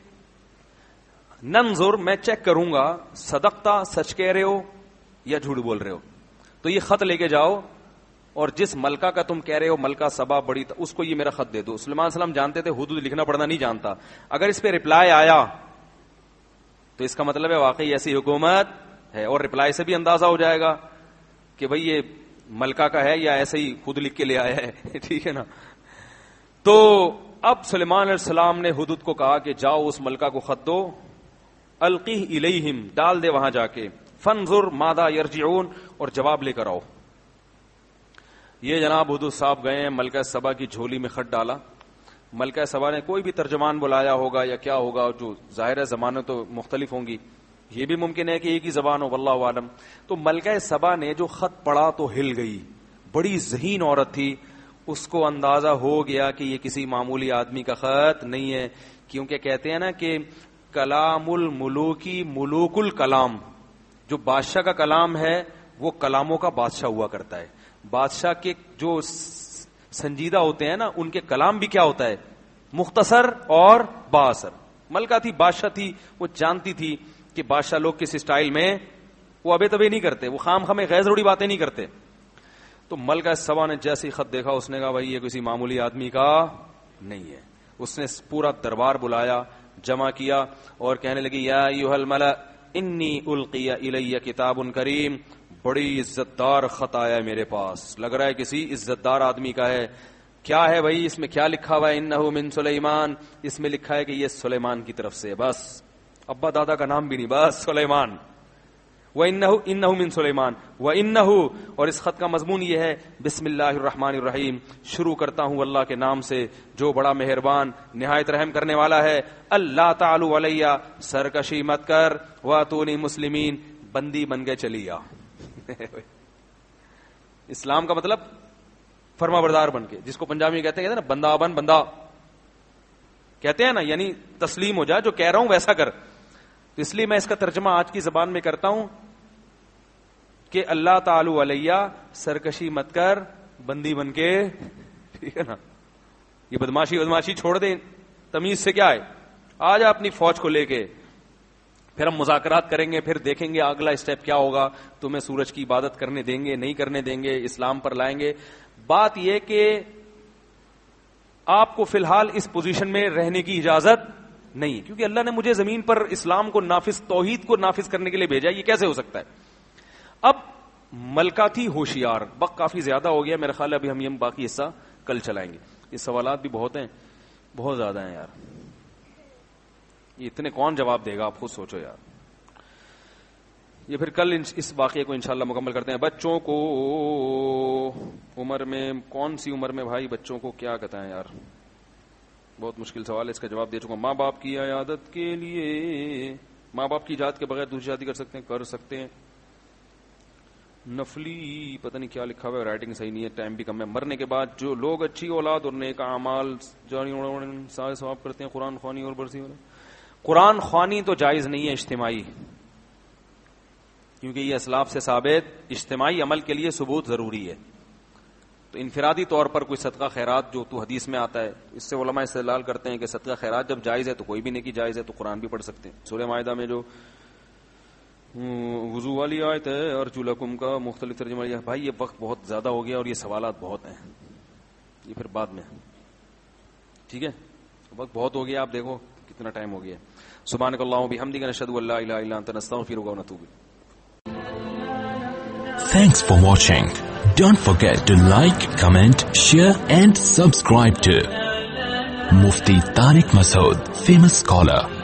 ننظر میں چیک کروں گا صدقتا سچ کہہ رہے ہو یا جھوٹ بول رہے ہو, تو یہ خط لے کے جاؤ اور جس ملکہ کا تم کہہ رہے ہو ملکہ سبا بڑی اس کو یہ میرا خط دے دو. سلیمان علیہ السلام جانتے تھے حدود لکھنا پڑھنا نہیں جانتا, اگر اس پہ ریپلائی آیا تو اس کا مطلب ہے واقعی ایسی حکومت ہے, اور ریپلائی سے بھی اندازہ ہو جائے گا کہ بھئی یہ ملکہ کا ہے یا ایسے ہی خود لکھ کے لے آیا ہے, ٹھیک ہے نا. تو اب سلیمان علیہ السلام نے حدود کو کہا کہ جاؤ اس ملکہ کو خط دو, القیہ الیہم ڈال دے وہاں جا کے, فانظر ماذا یرجعون اور جواب لے کر آؤ. یہ جناب حدود صاحب گئے ہیں, ملکہ سبا کی جھولی میں خط ڈالا. ملکہ سبا نے کوئی بھی ترجمان بلایا ہوگا یا کیا ہوگا, جو ظاہر ہے زبانیں تو مختلف ہوں گی, یہ بھی ممکن ہے کہ ایک ہی زبان ہو, واللہ عالم. تو ملکہ سبا نے جو خط پڑھا تو ہل گئی, بڑی ذہین عورت تھی, اس کو اندازہ ہو گیا کہ یہ کسی معمولی آدمی کا خط نہیں ہے, کیونکہ کہتے ہیں نا کہ کلام الملوکی ملوک الکلام, جو بادشاہ کا کلام ہے وہ کلاموں کا بادشاہ ہوا کرتا ہے. بادشاہ کے جو سنجیدہ ہوتے ہیں نا ان کے کلام بھی کیا ہوتا ہے, مختصر اور با اثر. ملکہ تھی, بادشاہ تھی, وہ جانتی تھی کہ بادشاہ لوگ کس اسٹائل میں وہ ابے تبے نہیں کرتے, وہ خام خامے غیر ضروری باتیں نہیں کرتے. تو ملکہ سبا نے جیسے ہی خط دیکھا اس نے کہا بھائی یہ کسی معمولی آدمی کا نہیں ہے. اس نے پورا دربار بلایا, جمع کیا اور کہنے لگی یا ایھا الملأ انی القی الی کتاب کریم, بڑی عزت دار خط آیا ہے میرے پاس, لگ رہا ہے کسی عزت دار آدمی کا ہے. کیا ہے بھائی اس میں کیا لکھا ہوا ہے, انہ من سلیمان, اس میں لکھا ہے کہ یہ سلیمان کی طرف سے, بس ابا دادا کا نام بھی نہیں, بس سلیمان. وَإِنَّهُ إِنَّهُ مِن سُلَيْمَانَ وَإِنَّهُ, اور اس خط کا مضمون یہ ہے بسم اللہ الرحمن الرحیم, شروع کرتا ہوں اللہ کے نام سے جو بڑا مہربان نہایت رحم کرنے والا ہے. اللہ تعالی علیہ, سرکشی مت کر, وَأْتُونِي مسلمین, بندی بن گئے چلی آ. اسلام کا مطلب فرما بردار بن کے, جس کو پنجابی میں کہتے ہیں نا بندہ بن, بندہ کہتے ہیں نا, یعنی تسلیم ہو جا, جو کہہ رہا ہوں ویسا کر. تو اس لیے میں اس کا ترجمہ آج کی زبان میں کرتا ہوں کہ اللہ تعالی علیہ, سرکشی مت کر, بندی بن کے, ٹھیک ہے نا. یہ بدماشی بدماشی چھوڑ دیں, تمیز سے کیا ہے, آ جا اپنی فوج کو لے کے, پھر ہم مذاکرات کریں گے, پھر دیکھیں گے اگلا اسٹیپ کیا ہوگا, تمہیں سورج کی عبادت کرنے دیں گے نہیں کرنے دیں گے, اسلام پر لائیں گے. بات یہ کہ آپ کو فی الحال اس پوزیشن میں رہنے کی اجازت نہیں, کیونکہ اللہ نے مجھے زمین پر اسلام کو نافذ, توحید کو نافذ کرنے کے لیے بھیجا, یہ کیسے ہو سکتا ہے. اب ملکہ تھی ہوشیار, وقت کافی زیادہ ہو گیا میرا خیال ہے, ابھی ہم یہ باقی حصہ کل چلائیں گے. یہ سوالات بھی بہت ہیں, بہت زیادہ ہیں یار, یہ اتنے کون جواب دے گا, آپ خود سوچو یار. یہ پھر کل اس واقعے کو انشاءاللہ مکمل کرتے ہیں. بچوں کو عمر میں, کون سی عمر میں بھائی بچوں کو کیا کہتا ہے یار, بہت مشکل سوال ہے, اس کا جواب دے چکا. ماں باپ کی عیادت کے لیے, ماں باپ کی اجازت کے بغیر دوسری شادی کر سکتے ہیں, کر سکتے ہیں. نفلی پتہ نہیں کیا لکھا ہوا ہے, رائٹنگ صحیح نہیں ہے, ٹائم بھی کم ہے. مرنے کے بعد جو لوگ اچھی اولاد اور نیک اعمال جاری سارے ثواب کرتے ہیں, قرآن خوانی اور برسی والا. قرآن خوانی تو جائز نہیں ہے اجتماعی, کیونکہ یہ اسلاف سے ثابت اجتماعی عمل کے لیے ثبوت ضروری ہے. تو انفرادی طور پر کوئی صدقہ خیرات جو تو حدیث میں آتا ہے, اس سے علماء استدلال کرتے ہیں کہ صدقہ خیرات جب جائز ہے تو کوئی بھی نیکی جائز ہے, تو قرآن بھی پڑھ سکتے ہیں. سورہ مائدہ میں جو وضو والی آیت ہے اور چولکم کا مختلف ترجمہ ہے. بھائی یہ وقت بہت زیادہ ہو گیا اور یہ سوالات بہت ہیں, یہ پھر بعد میں, ٹھیک ہے, وقت بہت ہو گیا, آپ دیکھو کتنا ٹائم ہو گیا. سبحانک اللہم و بحمدک نشہد ان لا الہ الا انت نستغفرک ونتوب الیک. Thanks for watching. Don't forget to like, comment, share and subscribe to Mufti Tariq Masood, famous scholar.